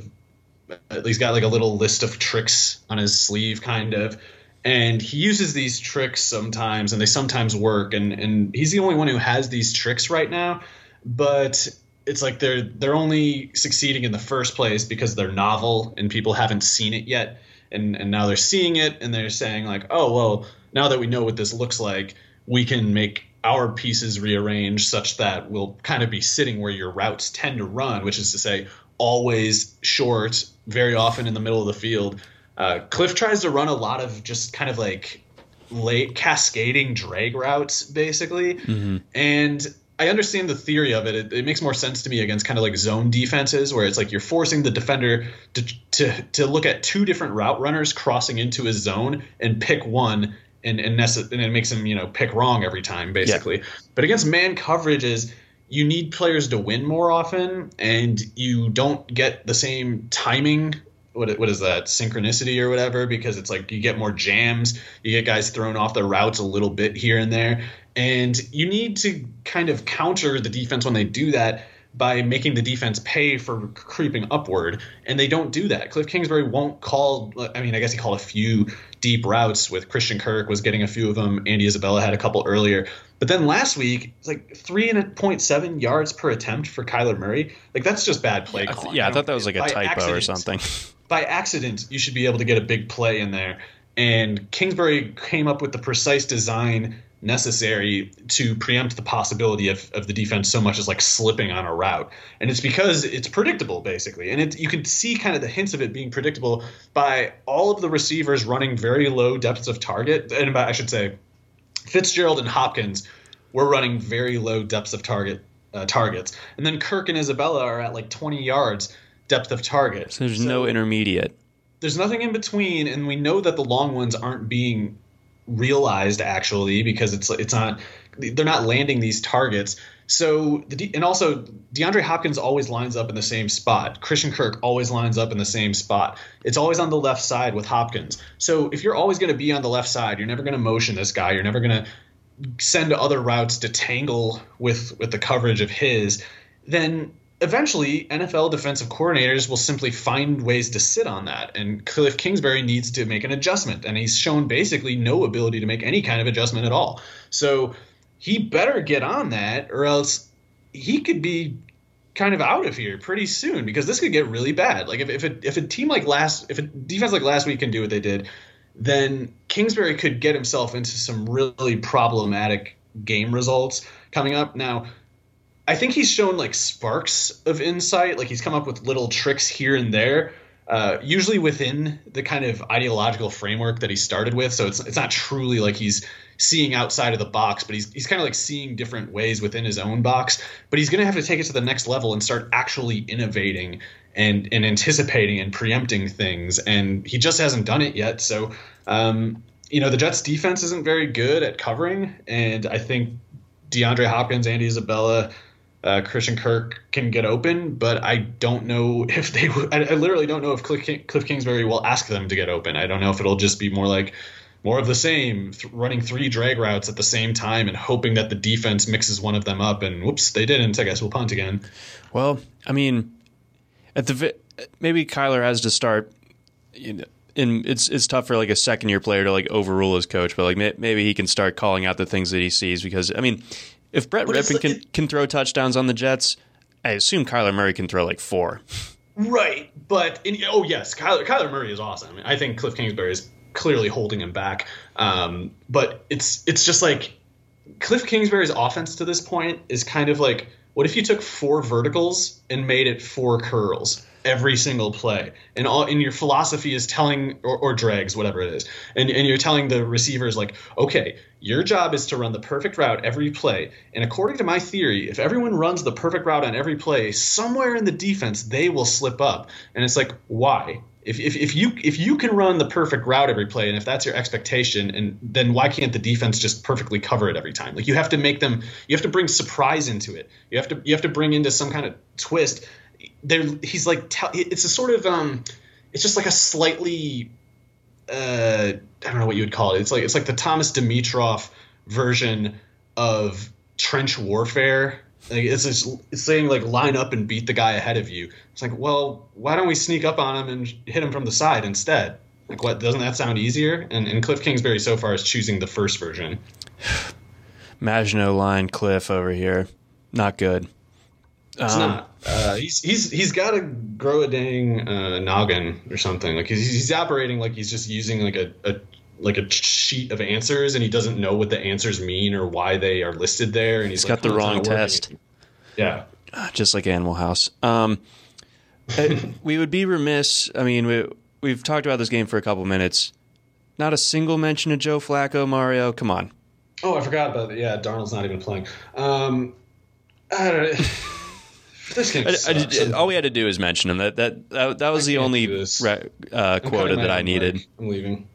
list of tricks on his sleeve, kind of, and he uses these tricks sometimes, and they sometimes work, and he's the only one who has these tricks right now, but it's like they're only succeeding in the first place because they're novel and people haven't seen it yet, and now they're seeing it, and they're saying like, oh well, now that we know what this looks like, we can make our pieces rearrange such that we'll kind of be sitting where your routes tend to run, which is to say always short, very often in the middle of the field. Cliff tries to run a lot of just kind of like late cascading drag routes, basically. Mm-hmm. And I understand the theory of it. It makes more sense to me against kind of like zone defenses, where it's like you're forcing the defender to look at two different route runners crossing into his zone and pick one. And it makes him, pick wrong every time, basically. Yeah. But against man coverages, you need players to win more often, and you don't get the same timing. What is that, synchronicity or whatever? Because it's like you get more jams, you get guys thrown off their routes a little bit here and there, and you need to kind of counter the defense when they do that by making the defense pay for creeping upward, and they don't do that. Cliff Kingsbury won't call. I mean, I guess he called a few deep routes with Christian Kirk was getting a few of them. Andy Isabella had a couple earlier, but then last week it's like 3.7 yards per attempt for Kyler Murray. Like, that's just bad play calling. I thought that was like a typo or something. By accident, you should be able to get a big play in there, and Kingsbury came up with the precise design necessary to preempt the possibility of the defense so much as like slipping on a route. And it's because it's predictable, basically. And you can see kind of the hints of it being predictable by all of the receivers running very low depths of target. And I should say Fitzgerald and Hopkins were running very low depths of targets. And then Kirk and Isabella are at like 20 yards depth of target. So there's no intermediate. There's nothing in between, and we know that the long ones aren't being realized actually, because they're not landing these targets. So and also DeAndre Hopkins always lines up in the same spot. Christian Kirk always lines up in the same spot. It's always on the left side with Hopkins. So if you're always going to be on the left side, you're never going to motion this guy. You're never going to send other routes to tangle with the coverage of his. Then eventually, NFL defensive coordinators will simply find ways to sit on that, and Cliff Kingsbury needs to make an adjustment, and he's shown basically no ability to make any kind of adjustment at all. So he better get on that, or else he could be kind of out of here pretty soon, because this could get really bad. Like if a defense like last week can do what they did, then Kingsbury could get himself into some really problematic game results coming up. Now, I think he's shown like sparks of insight. Like he's come up with little tricks here and there, usually within the kind of ideological framework that he started with. So it's not truly like he's seeing outside of the box, but he's kind of like seeing different ways within his own box. But he's going to have to take it to the next level and start actually innovating and anticipating and preempting things. And he just hasn't done it yet. So, the Jets defense isn't very good at covering. And I think DeAndre Hopkins, Andy Isabella, Christian Kirk can get open, but I don't know if they would. I literally don't know if Cliff Kingsbury will ask them to get open. I don't know if it'll just be more of the same, running 3 drag routes at the same time and hoping that the defense mixes one of them up. And whoops, they didn't. I guess we'll punt again. Well, I mean, maybe Kyler has to start. And it's tough for like a second year player to like overrule his coach, but like maybe he can start calling out the things that he sees, because I mean, if Brett Rippon can throw touchdowns on the Jets, I assume Kyler Murray can throw like 4. Right, but yes, Kyler Murray is awesome. I think Cliff Kingsbury is clearly holding him back, but it's just like Cliff Kingsbury's offense to this point is kind of like, what if you took 4 verticals and made it 4 curls every single play, and your philosophy is telling, or drags, whatever it is, and you're telling the receivers like, okay, your job is to run the perfect route every play, and according to my theory, if everyone runs the perfect route on every play, somewhere in the defense they will slip up. And it's like, why? If you can run the perfect route every play, and if that's your expectation, and then why can't the defense just perfectly cover it every time? Like, you have to bring surprise into it. You have to bring into some kind of twist. He's like, it's a sort of it's just like a slightly I don't know what you would call it. It's like the Thomas Dimitroff version of trench warfare. Like, it's saying like, line up and beat the guy ahead of you. It's like, well, why don't we sneak up on him and hit him from the side instead? Like, what, doesn't that sound easier? And Cliff Kingsbury so far is choosing the first version. Maginot Line Cliff over here, not good. It's not. He's got to grow a dang noggin or something. Like, he's operating like he's just using like a sheet of answers, and he doesn't know what the answers mean or why they are listed there. And he's got the wrong test. Yeah, just like Animal House. We would be remiss. I mean, we've talked about this game for a couple minutes. Not a single mention of Joe Flacco, Mario. Come on. Oh, I forgot about that. Yeah, Darnold's not even playing. I don't know. This game all we had to do is mention him. That was the only quota that I needed. I'm leaving.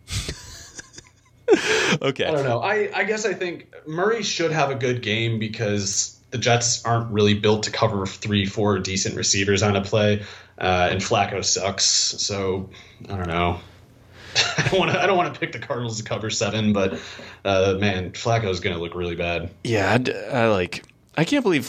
Okay. I don't know. I guess I think Murray should have a good game, because the Jets aren't really built to cover 3-4 decent receivers on a play, and Flacco sucks. So I don't know. I don't want to pick the Cardinals to cover 7, but man, Flacco's going to look really bad. Yeah, I can't believe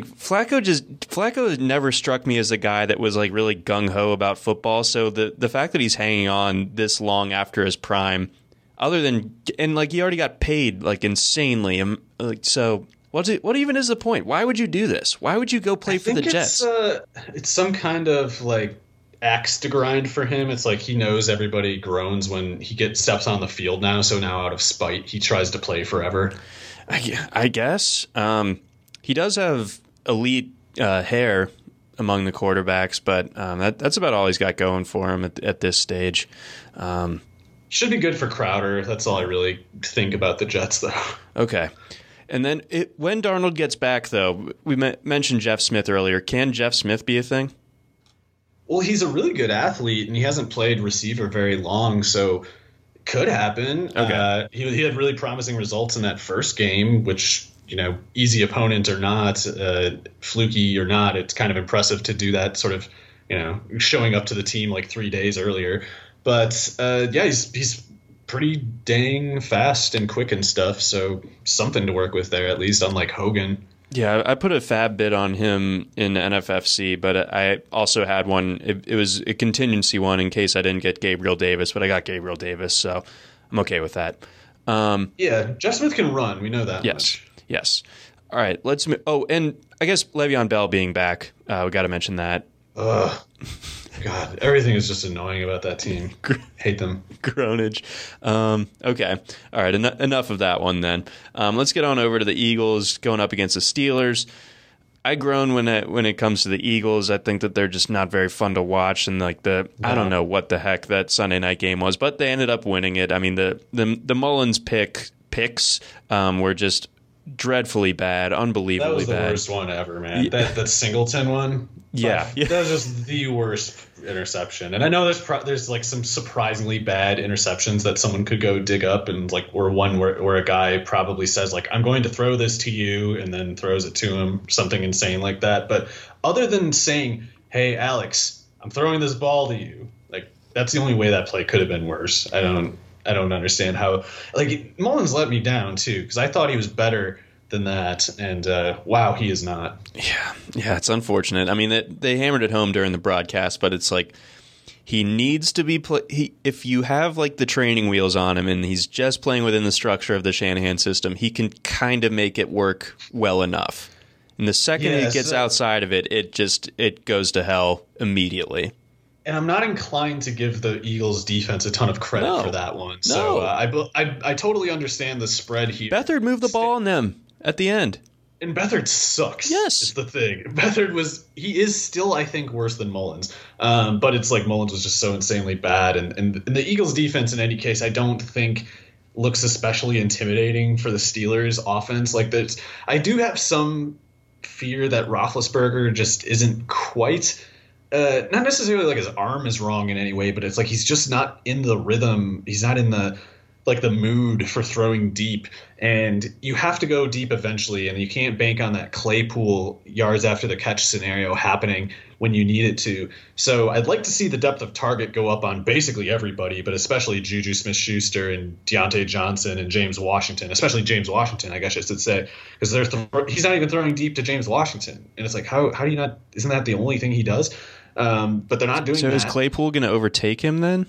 Flacco never struck me as a guy that was like really gung ho about football. So the fact that he's hanging on this long after his prime, and like he already got paid like insanely, so what even is the point? Why would you do this? Why would you go play for the Jets? It's some kind of like axe to grind for him. It's like he knows everybody groans when he steps on the field now. So now, out of spite, he tries to play forever. I guess. He does have elite hair among the quarterbacks, but that's about all he's got going for him at this stage. Should be good for Crowder. That's all I really think about the Jets, though. Okay. And then when Darnold gets back, though, we mentioned Jeff Smith earlier. Can Jeff Smith be a thing? Well, he's a really good athlete, and he hasn't played receiver very long, so it could happen. Okay. He had really promising results in that first game, which, easy opponent or not, fluky or not, it's kind of impressive to do that sort of, showing up to the team like 3 days earlier. But he's pretty dang fast and quick and stuff, so something to work with there, at least, unlike Hogan. Yeah, I put a fab bid on him in NFFC, but I also had one. It was a contingency one in case I didn't get Gabriel Davis, but I got Gabriel Davis, so I'm okay with that. Jeff Smith can run. We know that much. Yes. All right, let's move. Oh, and I guess Le'Veon Bell being back, we got to mention that. Ugh. God, everything is just annoying about that team. Hate them. Groanage. Okay. All right, enough of that one then. Let's get on over to the Eagles going up against the Steelers. I groan when it comes to the Eagles. I think that they're just not very fun to watch, and I don't know what the heck that Sunday night game was, but they ended up winning it. I mean, the Mullins picks were just dreadfully bad, unbelievably bad. That was the worst one ever, man. That Singleton one. Yeah. That was just the worst interception. And I know there's like some surprisingly bad interceptions that someone could go dig up, and like where a guy probably says like, I'm going to throw this to you, and then throws it to him, something insane like that. But other than saying, hey, Alex, I'm throwing this ball to you, like that's the only way that play could have been worse. I don't understand how, like, Mullins let me down too, because I thought he was better than that, and wow, he is not. Yeah, it's unfortunate. I mean, they hammered it home during the broadcast, but it's like he needs to be if you have like the training wheels on him and he's just playing within the structure of the Shanahan system, he can kind of make it work well enough. And the second he gets outside of it, it goes to hell immediately. And I'm not inclined to give the Eagles defense a ton of credit for that one. So I totally understand the spread here. Beathard moved the ball on them at the end. And Beathard sucks. Yes. It's the thing. Beathard he is still, I think, worse than Mullins. But it's like Mullins was just so insanely bad. And the Eagles defense, in any case, I don't think looks especially intimidating for the Steelers offense. Like that, I do have some fear that Roethlisberger just isn't quite not necessarily like his arm is wrong in any way, but it's like he's just not in the rhythm. He's not in the mood for throwing deep, and you have to go deep eventually, and you can't bank on that Claypool yards after the catch scenario happening when you need it to. So I'd like to see the depth of target go up on basically everybody, but especially Juju Smith-Schuster and Deontay Johnson and James Washington, especially James Washington, I guess I should say, because he's not even throwing deep to James Washington, and it's like how do you not? Isn't that the only thing he does? But they're not doing that. So is Claypool going to overtake him then?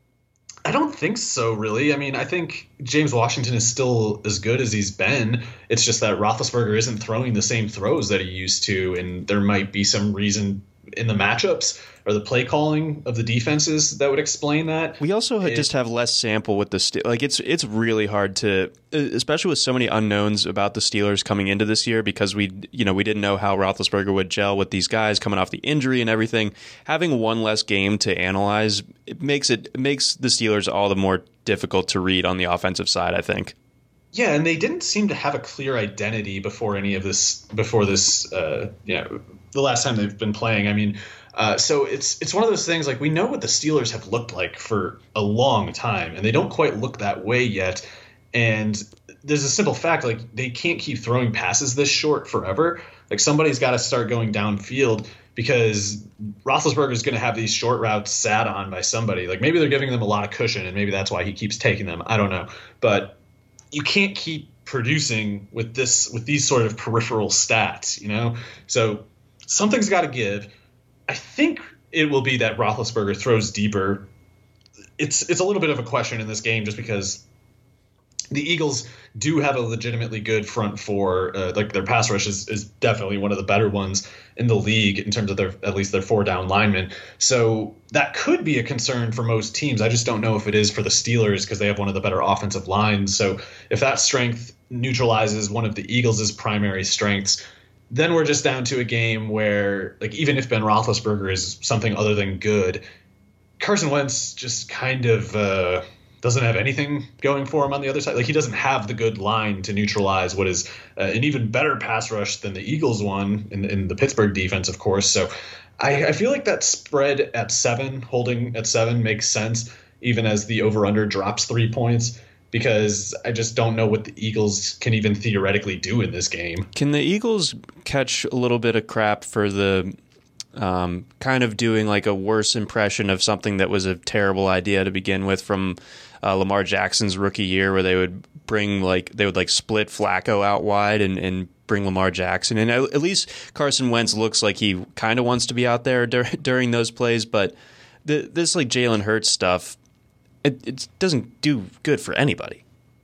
I don't think so, really. I mean, I think James Washington is still as good as he's been. It's just that Roethlisberger isn't throwing the same throws that he used to, and there might be some reason in the matchups or the play calling of the defenses that would explain that. We also just have less sample with the like it's really hard to, especially with so many unknowns about the Steelers coming into this year, because we didn't know how Roethlisberger would gel with these guys coming off the injury and everything. Having one less game to analyze, it makes the Steelers all the more difficult to read on the offensive side, I think. Yeah, and they didn't seem to have a clear identity before this, the last time they've been playing. I mean, so it's one of those things, like, we know what the Steelers have looked like for a long time, and they don't quite look that way yet. And there's a simple fact, like, they can't keep throwing passes this short forever. Like, somebody's got to start going downfield, because Roethlisberger is going to have these short routes sat on by somebody. Like, maybe they're giving them a lot of cushion, and maybe that's why he keeps taking them. I don't know. But you can't keep producing with these sort of peripheral stats, So something's got to give. I think it will be that Roethlisberger throws deeper. It's a little bit of a question in this game, just because the Eagles do have a legitimately good front four. Like, their pass rush is definitely one of the better ones in the league in terms of at least their 4-down linemen. So that could be a concern for most teams. I just don't know if it is for the Steelers, because they have one of the better offensive lines. So if that strength neutralizes one of the Eagles' primary strengths, then we're just down to a game where, like, even if Ben Roethlisberger is something other than good, Carson Wentz just kind of doesn't have anything going for him on the other side. Like, he doesn't have the good line to neutralize what is an even better pass rush than the Eagles one in the Pittsburgh defense, of course. So I feel like that spread at 7, holding at 7, makes sense, even as the over-under drops 3 points, because I just don't know what the Eagles can even theoretically do in this game. Can the Eagles catch a little bit of crap for the kind of doing like a worse impression of something that was a terrible idea to begin with from Lamar Jackson's rookie year, where they would split Flacco out wide and bring Lamar Jackson? And at least Carson Wentz looks like he kind of wants to be out there during those plays, but this like Jalen Hurts stuff, it doesn't do good for anybody.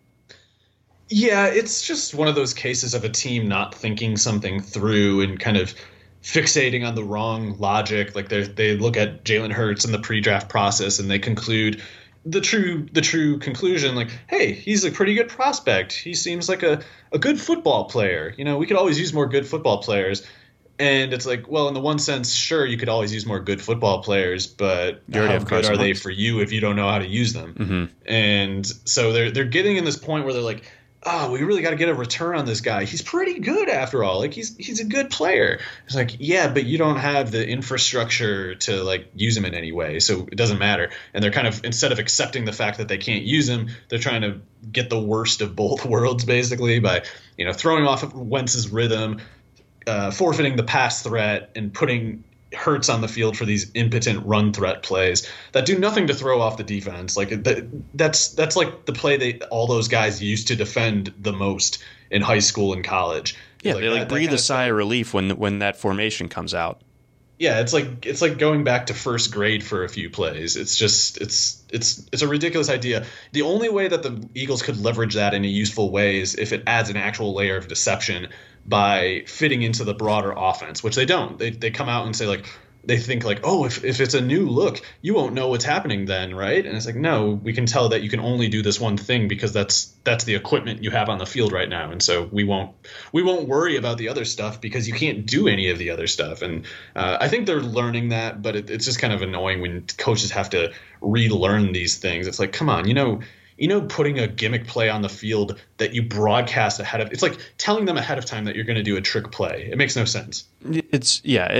Yeah, it's just one of those cases of a team not thinking something through and kind of fixating on the wrong logic. Like, they look at Jalen Hurts in the pre-draft process and they conclude the true conclusion, like, hey, he's a pretty good prospect. He seems like a good football player. We could always use more good football players. And it's like, well, in the one sense, sure, you could always use more good football players, but how good are they for you if you don't know how to use them? Mm-hmm. And so they're getting in this point where they're like, oh, we really got to get a return on this guy. He's pretty good after all. Like he's a good player. It's like, yeah, but you don't have the infrastructure to like use him in any way, so it doesn't matter. And they're kind of, instead of accepting the fact that they can't use him, they're trying to get the worst of both worlds basically by, you know, throwing off Wentz's rhythm, forfeiting the pass threat, and putting Hurts on the field for these impotent run threat plays that do nothing to throw off the defense. Like that's like the play all those guys used to defend the most in high school and college. Yeah, they like breathe a sigh of relief when that formation comes out. Yeah, it's like going back to first grade for a few plays. It's just it's a ridiculous idea. The only way that the Eagles could leverage that in a useful way is if it adds an actual layer of deception by fitting into the broader offense, which they don't. They come out and say, like, they think like, oh, if it's a new look, you won't know what's happening then, right? And it's like, no, we can tell that you can only do this one thing because that's the equipment you have on the field right now, and so we won't worry about the other stuff because you can't do any of the other stuff. And I think they're learning that, but it's just kind of annoying when coaches have to relearn these things. It's like, come on, you know, putting a gimmick play on the field that you broadcast ahead of, it's like telling them ahead of time that you're going to do a trick play. It makes no sense. It's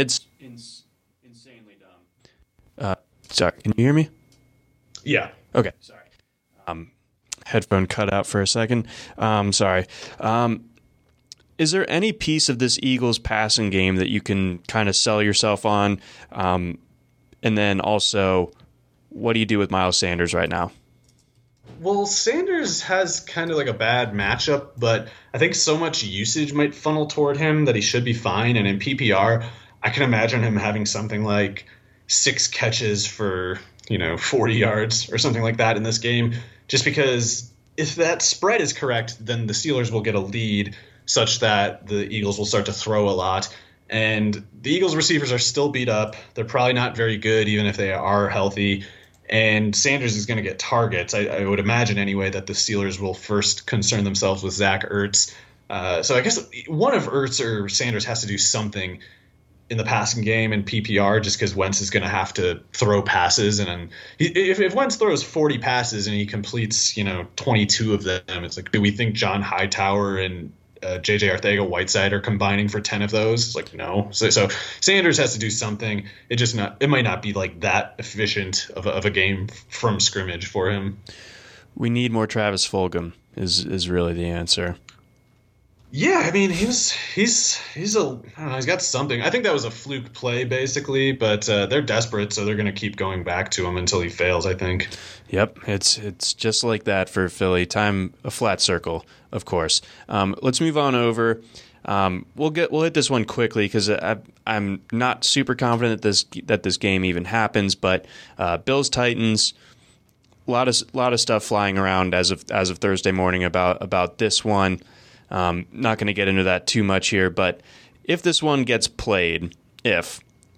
insanely dumb. Sorry, can you hear me? Yeah. Okay. Sorry. Headphone cut out for a second. Sorry. Is there any piece of this Eagles passing game that you can kind of sell yourself on? And then also, what do you do with Miles Sanders right now? Well, Sanders has kind of like a bad matchup, but I think so much usage might funnel toward him that he should be fine. And in PPR, I can imagine him having something like 6 catches for, 40 yards or something like that in this game, just because if that spread is correct, then the Steelers will get a lead such that the Eagles will start to throw a lot. And the Eagles receivers are still beat up. They're probably not very good, even if they are healthy. And Sanders is going to get targets. I would imagine anyway that the Steelers will first concern themselves with Zach Ertz. So I guess one of Ertz or Sanders has to do something in the passing game in PPR, just because Wentz is going to have to throw passes. And if Wentz throws 40 passes and he completes, 22 of them, it's like, do we think John Hightower and J.J. Arcega-Whiteside are combining for 10 of those? It's like, no. So Sanders has to do something. It might not be like that efficient of a game from scrimmage for him. We need more Travis Fulgham is really the answer. Yeah, I mean, he's I don't know, he's got something. I think that was a fluke play basically, but they're desperate, so they're going to keep going back to him until he fails, I think. Yep, it's just like that for Philly. Time a flat circle, of course. Let's move on over. We'll hit this one quickly because I'm not super confident that this game even happens. But Bills Titans, a lot of stuff flying around as of Thursday morning about this one. Not going to get into that too much here, but if this one gets played, just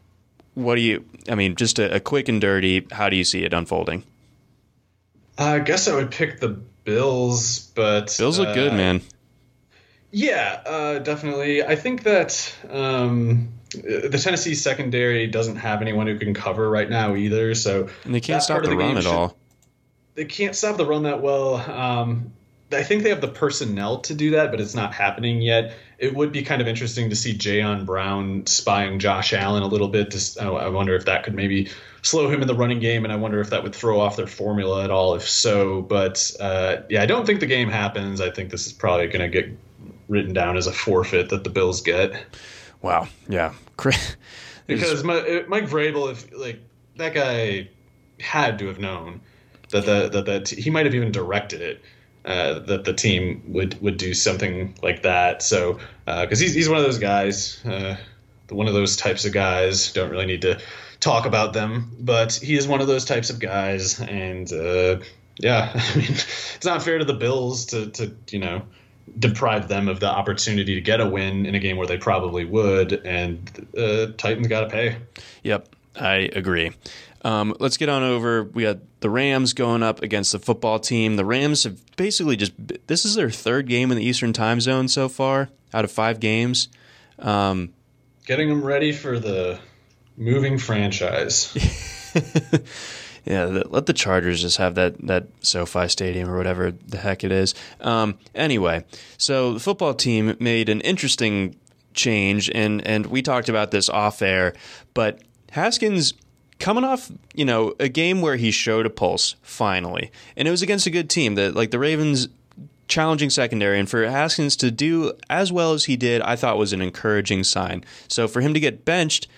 a quick and dirty, how do you see it unfolding? I guess I would pick the Bills, but Bills look good, man. Yeah, definitely. I think that the Tennessee secondary doesn't have anyone who can cover right now either, so and they can't stop the run at all. They can't stop the run that well. I think they have the personnel to do that, but it's not happening yet. It would be kind of interesting to see Jayon Brown spying Josh Allen a little bit. I wonder if that could maybe slow him in the running game, and I wonder if that would throw off their formula at all, if so. But, I don't think the game happens. I think this is probably going to get written down as a forfeit that the Bills get. Wow, yeah. Because Mike Vrabel, that guy had to have known that he might have even directed it. That the team would do something like that. So, because he's one of those guys, one of those types of guys. Don't really need to talk about them, but he is one of those types of guys. And I mean, it's not fair to the Bills to deprive them of the opportunity to get a win in a game where they probably would. And Titans got to pay. Yep, I agree. Let's get on over. We got the Rams going up against the football team. The Rams have basically this is their third game in the Eastern time zone so far out of 5 games. Getting them ready for the moving franchise. Yeah, let the Chargers just have that SoFi Stadium or whatever the heck it is. Anyway, so the football team made an interesting change, and we talked about this off air, but Haskins coming off, a game where he showed a pulse finally, and it was against a good team, the Ravens. Challenging secondary, and for Haskins to do as well as he did, I thought was an encouraging sign. So for him to get benched,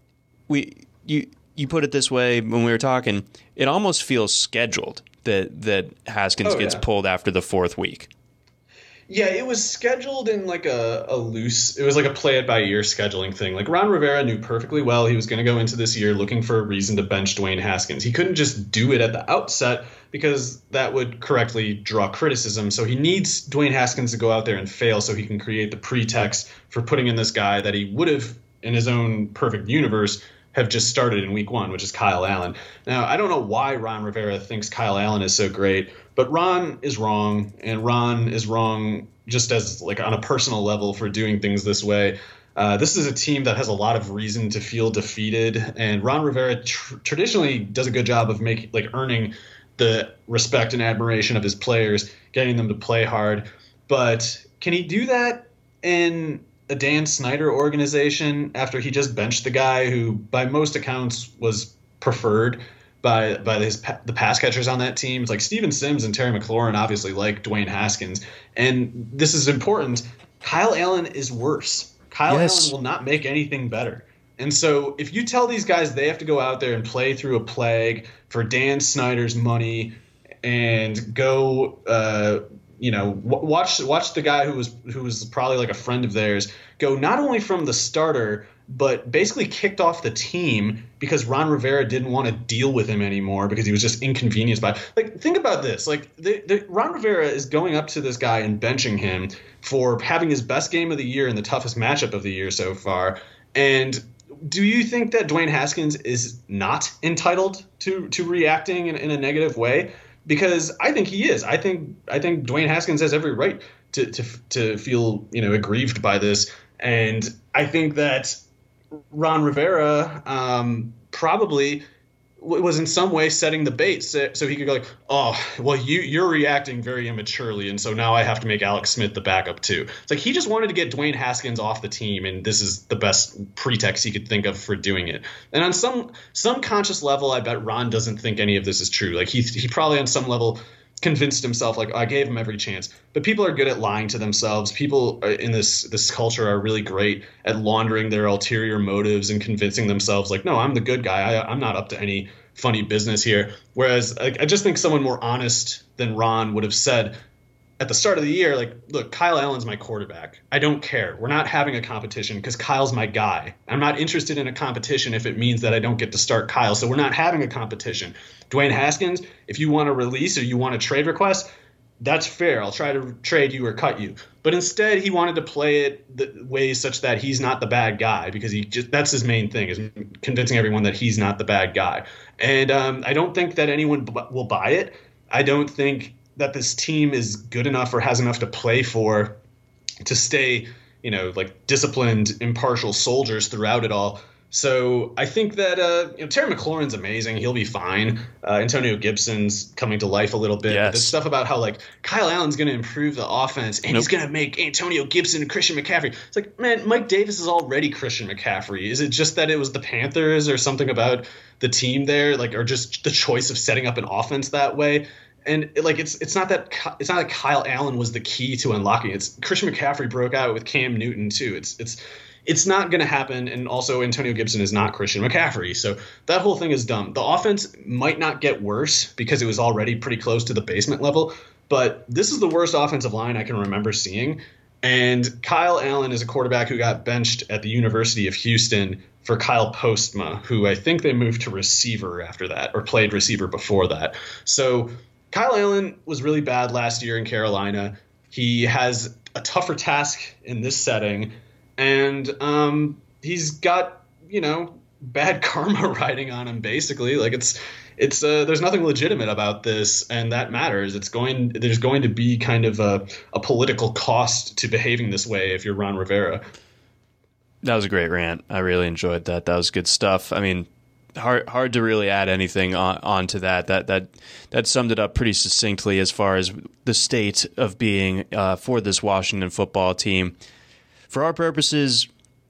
you put it this way when we were talking, it almost feels scheduled that Haskins gets pulled after the fourth week. Yeah, it was scheduled in like a loose, it was like a play it by ear scheduling thing. Like Ron Rivera knew perfectly well he was going to go into this year looking for a reason to bench Dwayne Haskins. He couldn't just do it at the outset because that would correctly draw criticism. So he needs Dwayne Haskins to go out there and fail so he can create the pretext for putting in this guy that he would have, in his own perfect universe, have just started in week one, which is Kyle Allen. Now, I don't know why Ron Rivera thinks Kyle Allen is so great, but Ron is wrong, and Ron is wrong just as like on a personal level for doing things this way. This is a team that has a lot of reason to feel defeated, and Ron Rivera traditionally does a good job of earning the respect and admiration of his players, getting them to play hard. But can he do that in a Dan Snyder organization after he just benched the guy who, by most accounts, was preferred by the pass catchers on that team? It's like Steven Sims and Terry McLaurin obviously like Dwayne Haskins. And this is important. Kyle Allen is worse. Kyle Allen will not make anything better. And so if you tell these guys they have to go out there and play through a plague for Dan Snyder's money and go watch the guy who was probably like a friend of theirs go not only from the starter but basically kicked off the team because Ron Rivera didn't want to deal with him anymore because he was just inconvenienced by it. Like, think about this. Like, Ron Rivera is going up to this guy and benching him for having his best game of the year and the toughest matchup of the year so far. And do you think that Dwayne Haskins is not entitled to reacting in a negative way? Because I think he is. I think Dwayne Haskins has every right to feel aggrieved by this, and I think that Ron Rivera probably was in some way setting the bait so he could go like, oh, well, you're reacting very immaturely, and so now I have to make Alex Smith the backup too. It's like he just wanted to get Dwayne Haskins off the team, and this is the best pretext he could think of for doing it. And on some conscious level, I bet Ron doesn't think any of this is true. Like he probably on some level convinced himself like, I gave him every chance. But people are good at lying to themselves. People in this culture are really great at laundering their ulterior motives and convincing themselves like, no, I'm the good guy. I'm not up to any funny business here. Whereas I just think someone more honest than Ron would have said at the start of the year, like, look, Kyle Allen's my quarterback. I don't care. We're not having a competition because Kyle's my guy. I'm not interested in a competition if it means that I don't get to start Kyle. So we're not having a competition. Dwayne Haskins, if you want to release or you want a trade request, that's fair. I'll try to trade you or cut you. But instead, he wanted to play it the way such that he's not the bad guy because that's his main thing, is convincing everyone that he's not the bad guy. And I don't think that anyone will buy it. I don't think that this team is good enough or has enough to play for to stay, like disciplined, impartial soldiers throughout it all. So I think that Terry McLaurin's amazing. He'll be fine. Antonio Gibson's coming to life a little bit. Yes. This stuff about how like Kyle Allen's going to improve the offense and he's going to make Antonio Gibson and Christian McCaffrey. It's like, man, Mike Davis is already Christian McCaffrey. Is it just that it was the Panthers or something about the team there, like, or just the choice of setting up an offense that way? And like it's not that Kyle Allen was the key to unlocking it. It's Christian McCaffrey broke out with Cam Newton too. It's not going to happen. And also Antonio Gibson is not Christian McCaffrey. So that whole thing is dumb. The offense might not get worse because it was already pretty close to the basement level. But this is the worst offensive line I can remember seeing. And Kyle Allen is a quarterback who got benched at the University of Houston for Kyle Postma, who I think they moved to receiver after that or played receiver before that. So Kyle Allen was really bad last year in Carolina. He has a tougher task in this setting. And he's got, bad karma riding on him, basically. Like it's there's nothing legitimate about this, and that matters. There's going to be kind of a political cost to behaving this way if you're Ron Rivera. That was a great rant. I really enjoyed that. That was good stuff. I mean, hard to really add anything onto that. That summed it up pretty succinctly as far as the state of being for this Washington football team. For our purposes,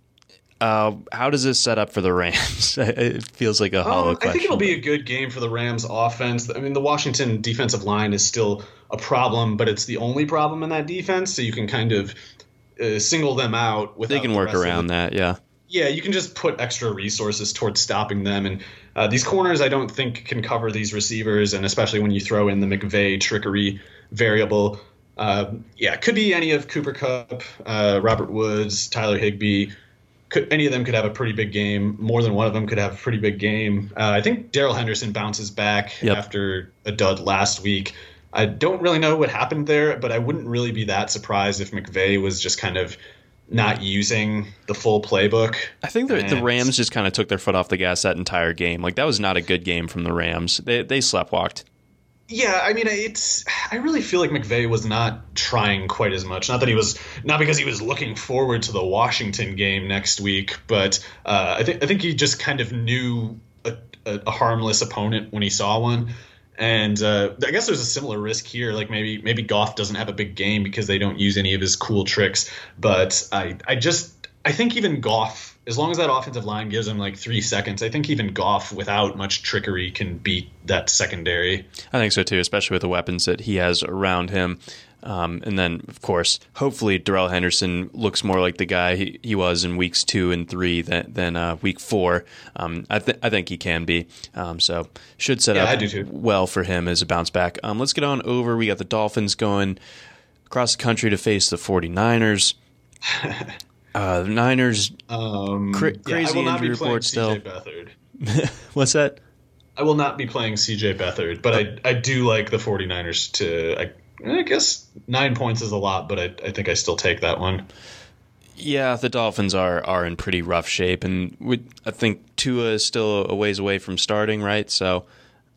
how does this set up for the Rams? It feels like a hollow question. I think it'll be a good game for the Rams offense. I mean, the Washington defensive line is still a problem, but it's the only problem in that defense, so you can kind of single them out. They can work around that, yeah. Yeah, you can just put extra resources towards stopping them. And these corners, I don't think, can cover these receivers, and especially when you throw in the McVay trickery variable. It could be any of Cooper Kupp, Robert Woods, Tyler Higbee. Any of them could have a pretty big game. More than one of them could have a pretty big game. I think Darrell Henderson bounces back after a dud last week. I don't really know what happened there, but I wouldn't really be that surprised if McVay was just kind of not using the full playbook. I think the Rams just kind of took their foot off the gas that entire game. Like, that was not a good game from the Rams. They sleptwalked. Yeah, I mean, I really feel like McVay was not trying quite as much. Not because he was looking forward to the Washington game next week, but I think he just kind of knew a harmless opponent when he saw one. And I guess there's a similar risk here. Like maybe Goff doesn't have a big game because they don't use any of his cool tricks. But I think even Goff, as long as that offensive line gives him like 3 seconds, I think even Goff without much trickery can beat that secondary. I think so too, especially with the weapons that he has around him. And then, of course, hopefully Darrell Henderson looks more like the guy he was in weeks 2 and 3 than week 4. I think he can be. So should set up well for him as a bounce back. Let's get on over. We got the Dolphins going across the country to face the 49ers. The Niners, crazy injury report still. What's that? I will not be playing CJ Beathard, but I do like the 49ers to, I guess 9 points is a lot, but I think I still take that one. Yeah, the Dolphins are in pretty rough shape, and I think Tua is still a ways away from starting, right? So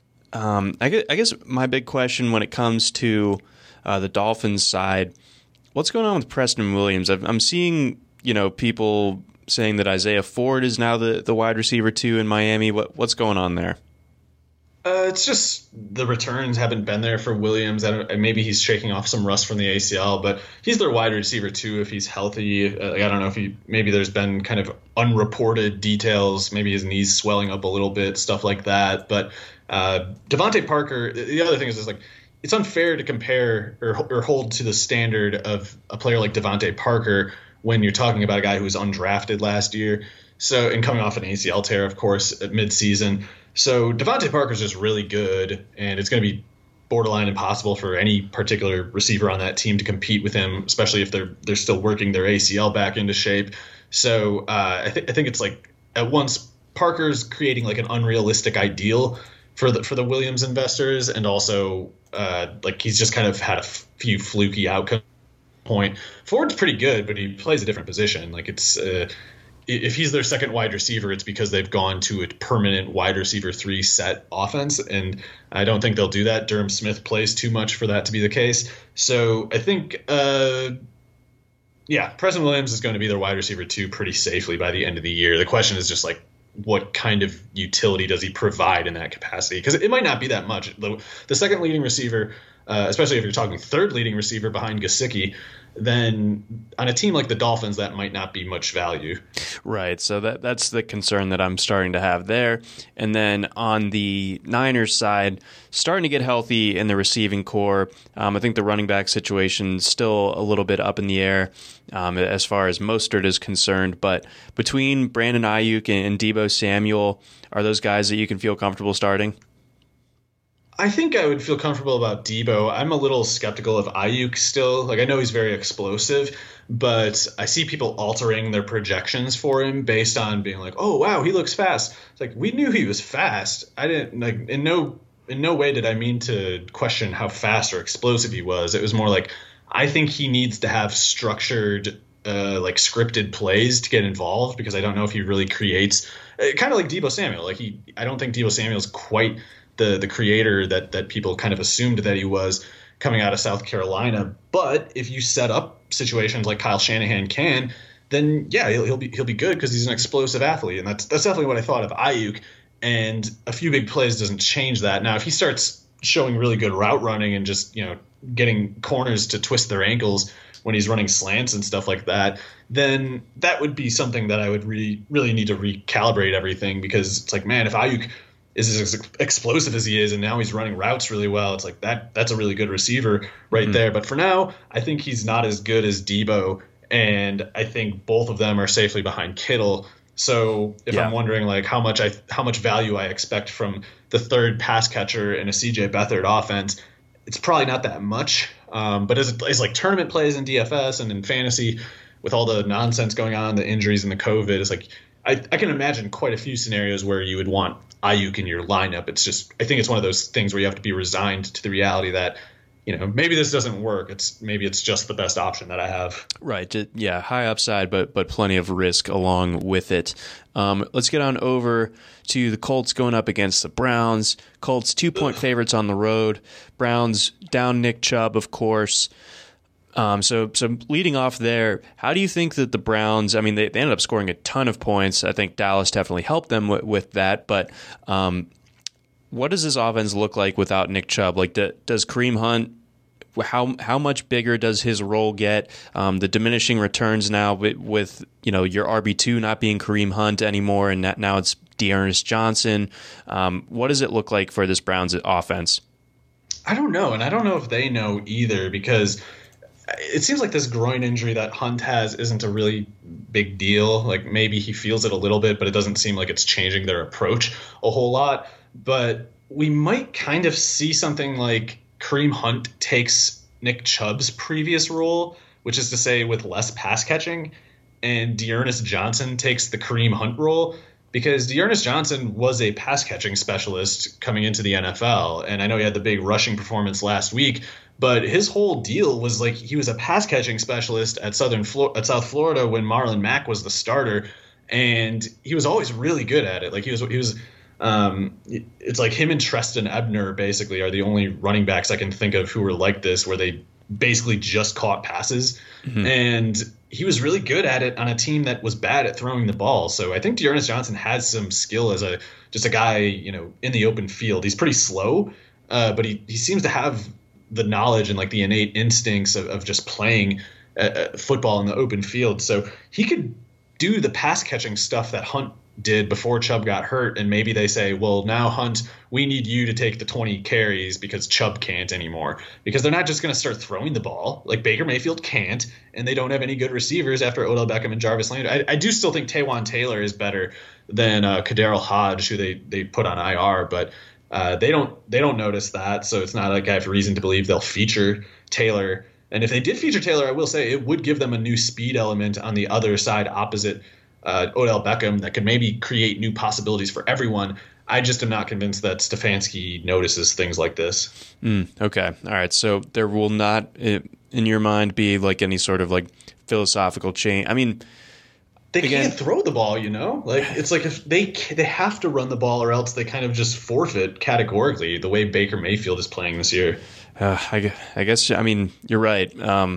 I guess my big question when it comes to the Dolphins side, what's going on with Preston Williams? I'm seeing people saying that Isaiah Ford is now the wide receiver 2 in Miami. What's going on there? It's just the returns haven't been there for Williams. Maybe he's shaking off some rust from the ACL, but he's their wide receiver 2 if he's healthy. I don't know if maybe there's been kind of unreported details. Maybe his knee's swelling up a little bit, stuff like that. But Devontae Parker, the other thing is just like, it's unfair to compare or hold to the standard of a player like Devontae Parker when you're talking about a guy who was undrafted last year. So, and coming off an ACL tear, of course, at midseason. So Devontae Parker's just really good, and it's going to be borderline impossible for any particular receiver on that team to compete with him, especially if they're still working their ACL back into shape. So I think it's like at once Parker's creating like an unrealistic ideal for the Williams investors, and also like he's just kind of had a few fluky outcomes. Point Ford's pretty good, but he plays a different position. Like it's if he's their second wide receiver, it's because they've gone to a permanent wide receiver 3 set offense, and I don't think they'll do that. Durham Smith plays too much for that to be the case. So I think Preston Williams is going to be their wide receiver 2 pretty safely by the end of the year. The question is just like, what kind of utility does he provide in that capacity? Because it might not be that much. The second leading receiver, especially if you're talking third leading receiver behind Gesicki, then on a team like the Dolphins, that might not be much value. Right. So that's the concern that I'm starting to have there. And then on the Niners side, starting to get healthy in the receiving core. I think the running back situation is still a little bit up in the air as far as Mostert is concerned. But between Brandon Ayuk and Deebo Samuel, are those guys that you can feel comfortable starting? I think I would feel comfortable about Deebo. I'm a little skeptical of Ayuk still. Like, I know he's very explosive, but I see people altering their projections for him based on being like, oh, wow, he looks fast. It's like, we knew he was fast. I didn't like in no way did I mean to question how fast or explosive he was. It was more like, I think he needs to have structured, like scripted plays to get involved, because I don't know if he really creates kind of like Deebo Samuel. Like I don't think Deebo Samuel is quite the creator that people kind of assumed that he was coming out of South Carolina. But if you set up situations like Kyle Shanahan can, then yeah, he'll be good because he's an explosive athlete, and that's definitely what I thought of Ayuk. and a few big plays doesn't change that. Now, if he starts showing really good route running and just, getting corners to twist their ankles when he's running slants and stuff like that, then that would be something that I would really need to recalibrate everything, because it's like, man, if Ayuk is as explosive as he is and now he's running routes really well, it's like that's a really good receiver right there. But for now, I think he's not as good as Debo, and I think both of them are safely behind Kittle. So if I'm wondering like how much value I expect from the third pass catcher in a CJ Beathard offense, it's probably not that much. But as like tournament plays in DFS and in fantasy, with all the nonsense going on, the injuries and the COVID, it's like I can imagine quite a few scenarios where you would want Ayuk in your lineup. It's just, I think it's one of those things where you have to be resigned to the reality that, maybe this doesn't work. Maybe it's just the best option that I have. Right. Yeah. High upside, but plenty of risk along with it. Let's get on over to the Colts going up against the Browns. Colts 2-point favorites on the road. Browns down Nick Chubb, of course. So leading off there, how do you think that the Browns, I mean, they ended up scoring a ton of points. I think Dallas definitely helped them with that. But what does this offense look like without Nick Chubb? Like, does Kareem Hunt, how much bigger does his role get? The diminishing returns now with your RB2 not being Kareem Hunt anymore, and now it's D'Ernest Johnson. What does it look like for this Browns offense? I don't know, and I don't know if they know either, because it seems like this groin injury that Hunt has isn't a really big deal. Like, maybe he feels it a little bit, but it doesn't seem like it's changing their approach a whole lot. But we might kind of see something like Kareem Hunt takes Nick Chubb's previous role, which is to say with less pass catching, and D'Ernest Johnson takes the Kareem Hunt role, because D'Ernest Johnson was a pass catching specialist coming into the NFL. And I know he had the big rushing performance last week, but his whole deal was like he was a pass catching specialist at South Florida when Marlon Mack was the starter, and he was always really good at it. Like he was it's like him and Treston Ebner basically are the only running backs I can think of who were like this, where they basically just caught passes. And he was really good at it on a team that was bad at throwing the ball. So I think D'Ernest Johnson has some skill as just a guy, in the open field. He's pretty slow, but he seems to have the knowledge and like the innate instincts of just playing football in the open field. So he could do the pass catching stuff that Hunt did before Chubb got hurt, and maybe they say, well, now Hunt, we need you to take the 20 carries because Chubb can't anymore, because they're not just going to start throwing the ball. Like, Baker Mayfield can't, and they don't have any good receivers after Odell Beckham and Jarvis Landry. I do still think Taywan Taylor is better than Kaderil Hodge, who they put on IR, but they don't notice that, so it's not like I have reason to believe they'll feature Taylor. And if they did feature Taylor, I will say it would give them a new speed element on the other side opposite Odell Beckham that could maybe create new possibilities for everyone. I just am not convinced that Stefanski notices things like this. Okay. All right. So there will not, in your mind, be like any sort of like philosophical change. I mean, they can't throw the ball, Like, it's like if they have to run the ball, or else they kind of just forfeit categorically the way Baker Mayfield is playing this year. I guess, I mean, you're right.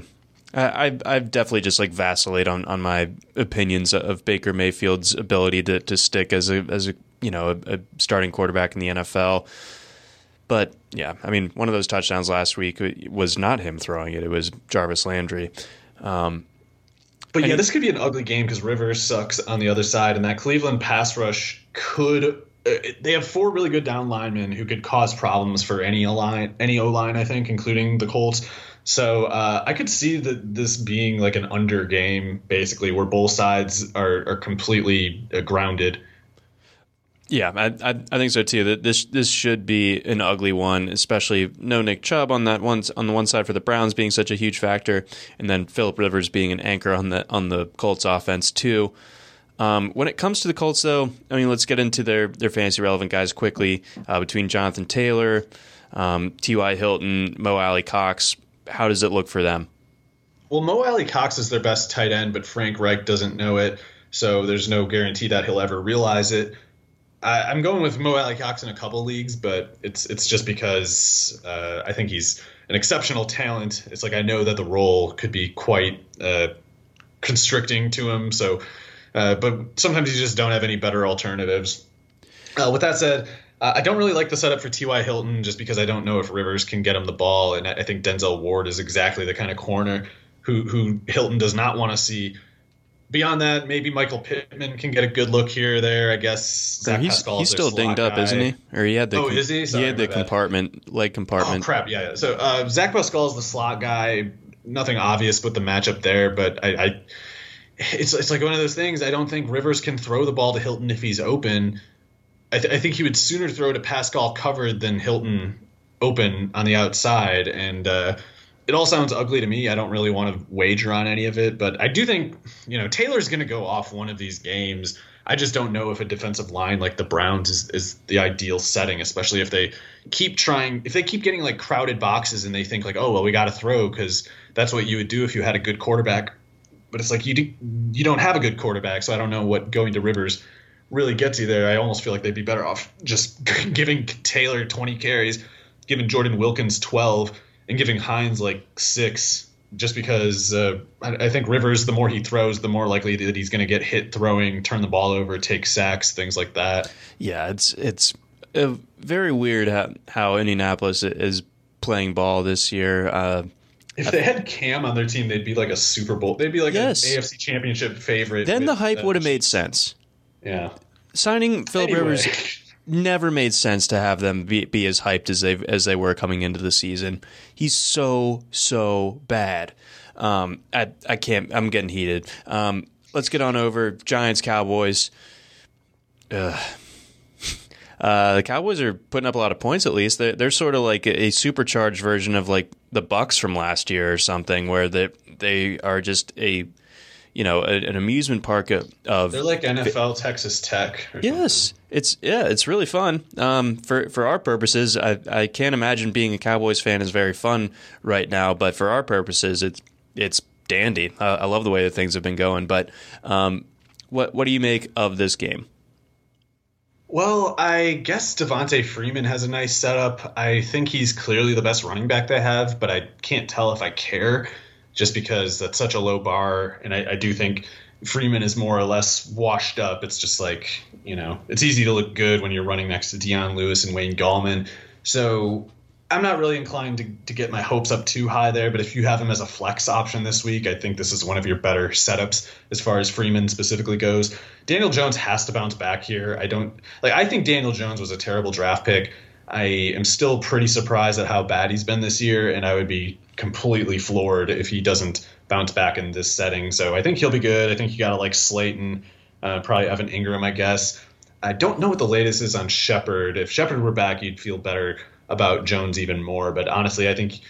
I've definitely just like vacillate on my opinions of Baker Mayfield's ability to stick as a starting quarterback in the NFL. But yeah, I mean, one of those touchdowns last week was not him throwing it; it was Jarvis Landry. But yeah, this could be an ugly game because Rivers sucks on the other side, and that Cleveland pass rush could. They have 4 really good down linemen who could cause problems for any O-line, I think, including the Colts. So I could see this being like an under game, basically, where both sides are completely grounded. Yeah, I think so too. That this should be an ugly one, especially no Nick Chubb on the one side for the Browns being such a huge factor, and then Phillip Rivers being an anchor on the Colts offense too. When it comes to the Colts, though, I mean, let's get into their fantasy relevant guys quickly. Between Jonathan Taylor, T.Y. Hilton, Mo Alley-Cox, how does it look for them? Well, Mo Alley-Cox is their best tight end, but Frank Reich doesn't know it, so there's no guarantee that he'll ever realize it. I'm going with Mo Alley-Cox in a couple leagues, but it's just because I think he's an exceptional talent. It's like I know that the role could be quite constricting to him, so but sometimes you just don't have any better alternatives. With that said, I don't really like the setup for T.Y. Hilton just because I don't know if Rivers can get him the ball. And I think Denzel Ward is exactly the kind of corner who Hilton does not want to see. Beyond that, maybe Michael Pittman can get a good look here or there. I guess Zach Pascal he's still dinged up, isn't he? Or he had the is he? Sorry, he had the leg compartment. Oh crap! Yeah. So Zach Pascal is the slot guy. Nothing obvious with the matchup there, but it's like one of those things. I don't think Rivers can throw the ball to Hilton if he's open. I think he would sooner throw to Pascal covered than Hilton open on the outside, and it all sounds ugly to me. I don't really want to wager on any of it, but I do think, Taylor's going to go off one of these games. I just don't know if a defensive line like the Browns is the ideal setting, especially if they keep getting like crowded boxes and they think like, oh, well, we got to throw because that's what you would do if you had a good quarterback. But it's like you don't have a good quarterback, so I don't know what going to Rivers really gets you there. I almost feel like they'd be better off just giving Taylor 20 carries, giving Jordan Wilkins 12, and giving Hines like 6, just because I think Rivers, the more he throws, the more likely that he's going to get hit throwing, turn the ball over, take sacks, things like that. Yeah, it's very weird how Indianapolis is playing ball this year. If they had Cam on their team, they'd be like a Super Bowl. They'd be like an AFC Championship favorite. Then the hype would have made sense. Yeah. Signing Philip Rivers never made sense to have them be as hyped as they were coming into the season. He's so bad. I can't. I'm getting heated. Let's get on over Giants Cowboys. The Cowboys are putting up a lot of points. At least they're sort of like a supercharged version of like the Bucs from last year or something, where they are just an amusement park of. They're like NFL Texas Tech. Yes, it's really fun. For our purposes, I can't imagine being a Cowboys fan is very fun right now, but for our purposes, it's dandy. I love the way that things have been going. But what do you make of this game? Well, I guess Devontae Freeman has a nice setup. I think he's clearly the best running back they have, but I can't tell if I care just because that's such a low bar. And I do think Freeman is more or less washed up. It's just like, it's easy to look good when you're running next to Deion Lewis and Wayne Gallman. So I'm not really inclined to get my hopes up too high there, but if you have him as a flex option this week, I think this is one of your better setups as far as Freeman specifically goes. Daniel Jones has to bounce back here. I think Daniel Jones was a terrible draft pick. I am still pretty surprised at how bad he's been this year, and I would be completely floored if he doesn't bounce back in this setting. So I think he'll be good. I think you got to like Slayton, probably Evan Ingram, I guess. I don't know what the latest is on Shepard. If Shepard were back, you'd feel better about Jones even more. But honestly, I think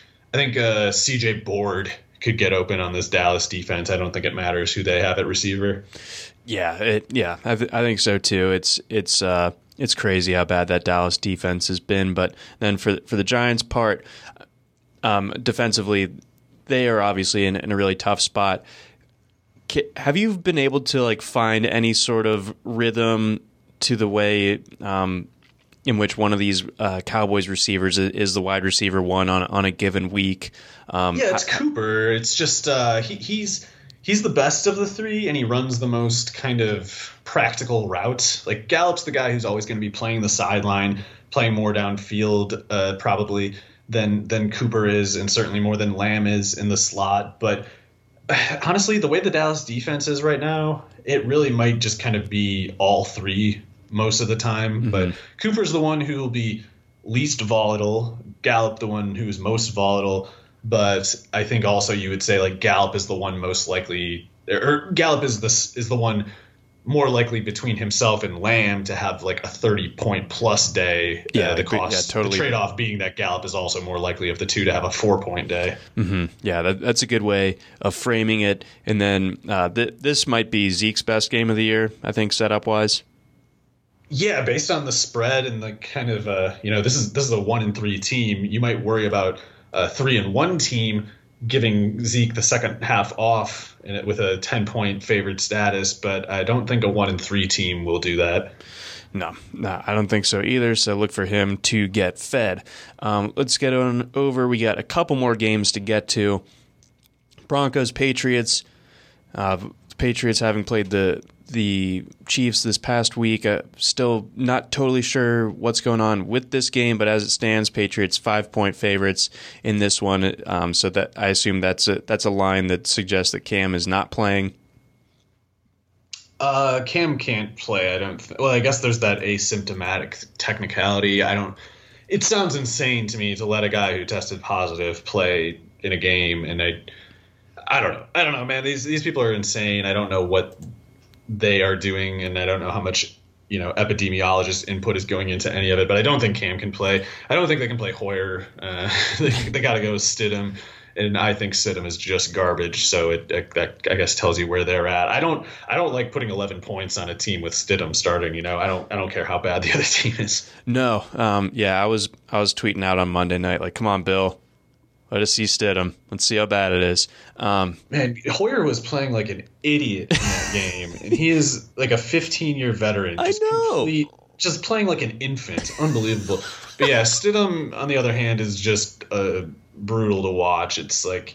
CJ Board could get open on this Dallas defense. I don't think it matters who they have at receiver. I think so too. It's crazy how bad that Dallas defense has been. But then for the Giants' part, defensively, they are obviously in a really tough spot. Have you been able to like find any sort of rhythm to the way in which one of these Cowboys receivers is the wide receiver one on a given week? It's Cooper. It's just he's the best of the three, and he runs the most kind of practical route. Like Gallup's the guy who's always going to be playing the sideline, playing more downfield probably than Cooper is, and certainly more than Lamb is in the slot. But honestly, the way the Dallas defense is right now, it really might just kind of be all three most of the time. Mm-hmm. But Cooper's the one who will be least volatile, Gallup the one who is most volatile. But I think also you would say like Gallup is the one most likely, or Gallup is the one more likely between himself and Lamb to have like a 30-point plus day. The trade-off being that Gallup is also more likely of the two to have a 4-point day. Mm-hmm. Yeah, that's a good way of framing it. And then this might be Zeke's best game of the year, I think, setup-wise. Yeah, based on the spread and the kind of this is a 1-3 team. You might worry about a 3-1 team giving Zeke the second half off with a 10-point favored status, but I don't think a 1-3 team will do that. No, I don't think so either. So look for him to get fed. Let's get on over. We got a couple more games to get to. Broncos, Patriots. Patriots having played the the Chiefs this past week. Still not totally sure what's going on with this game, but as it stands, Patriots 5-point favorites in this one. So that I assume that's a line that suggests that Cam is not playing. Cam can't play. Well, I guess there's that asymptomatic technicality. It sounds insane to me to let a guy who tested positive play in a game, and I don't know, man. These people are insane. I don't know what they are doing, and I don't know how much epidemiologist input is going into any of it. But I don't think Cam can play. I don't think they can play Hoyer. They got to go with Stidham. And I think Stidham is just garbage, so that I guess tells you where they're at. I don't like putting 11 points on a team with Stidham starting. I don't care how bad the other team is. No, I was tweeting out on Monday night like, come on, Bill, let us see Stidham. Let's see how bad it is. Man, Hoyer was playing like an idiot in that game, and he is like a 15-year veteran. I know. Just playing like an infant. Unbelievable. But yeah, Stidham, on the other hand, is just brutal to watch. It's like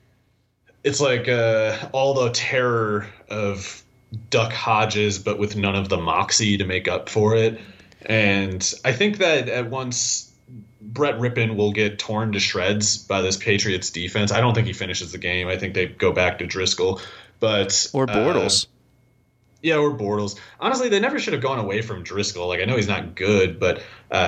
all the terror of Duck Hodges, but with none of the moxie to make up for it. And I think that at once Brett Rippon will get torn to shreds by this Patriots defense. I don't think he finishes the game. I think they go back to Driscoll, or Bortles. Yeah, or Bortles. Honestly, they never should have gone away from Driscoll. Like, I know he's not good, but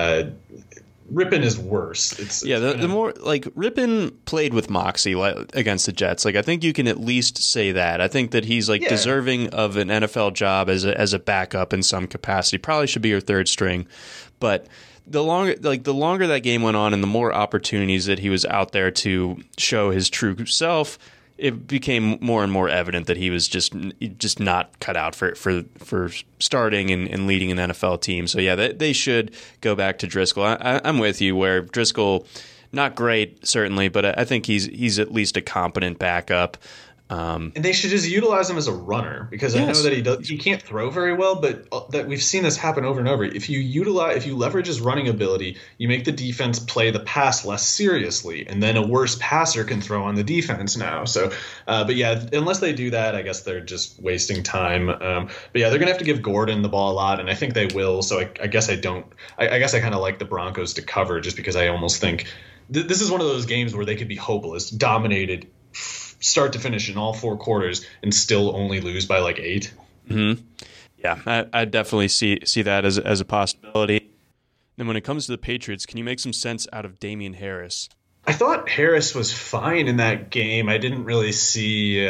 Rippon is worse. The more like Rippon played with moxie against the Jets. Like, I think you can at least say that. I think that he's deserving of an NFL job as a backup in some capacity. Probably should be your third string, but the longer that game went on and the more opportunities that he was out there to show his true self, it became more and more evident that he was just not cut out for starting and leading an NFL team. So yeah, they should go back to Driscoll. I'm with you where Driscoll, not great certainly, but I think he's at least a competent backup. And they should just utilize him as a runner, because I know that he can't throw very well, but that we've seen this happen over and over. If you leverage his running ability, you make the defense play the pass less seriously, and then a worse passer can throw on the defense now. So, but yeah, unless they do that, I guess they're just wasting time. But yeah, they're gonna have to give Gordon the ball a lot, and I think they will. So I guess I kind of like the Broncos to cover, just because I almost think this is one of those games where they could be hopeless, dominated start to finish in all four quarters and still only lose by like 8. Mm-hmm. Yeah, I definitely see that as a possibility. Then when it comes to the Patriots, can you make some sense out of Damian Harris? I thought Harris was fine in that game. I didn't really see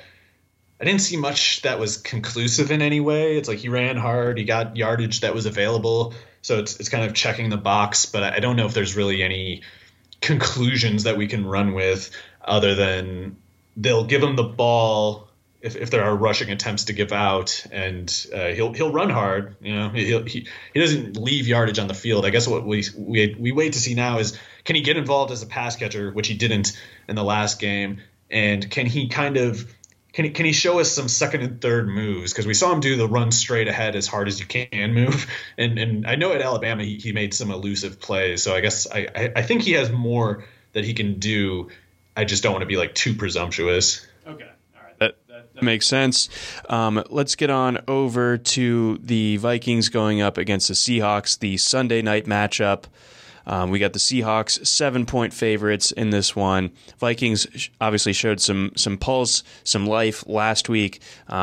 much that was conclusive in any way. It's like he ran hard, he got yardage that was available, so it's kind of checking the box. But I don't know if there's really any conclusions that we can run with other than they'll give him the ball if there are rushing attempts to give out, and he'll run hard. He doesn't leave yardage on the field. I guess what we wait to see now is, can he get involved as a pass catcher, which he didn't in the last game, and can he can he show us some second and third moves, because we saw him do the run straight ahead as hard as you can move, and I know at Alabama he made some elusive plays. So I guess I think he has more that he can do. I just don't want to be like too presumptuous. Okay. All right. That makes sense. Let's get on over to the Vikings going up against the Seahawks, the Sunday night matchup. We got the Seahawks 7-point favorites in this one. Vikings obviously showed some pulse, some life last week.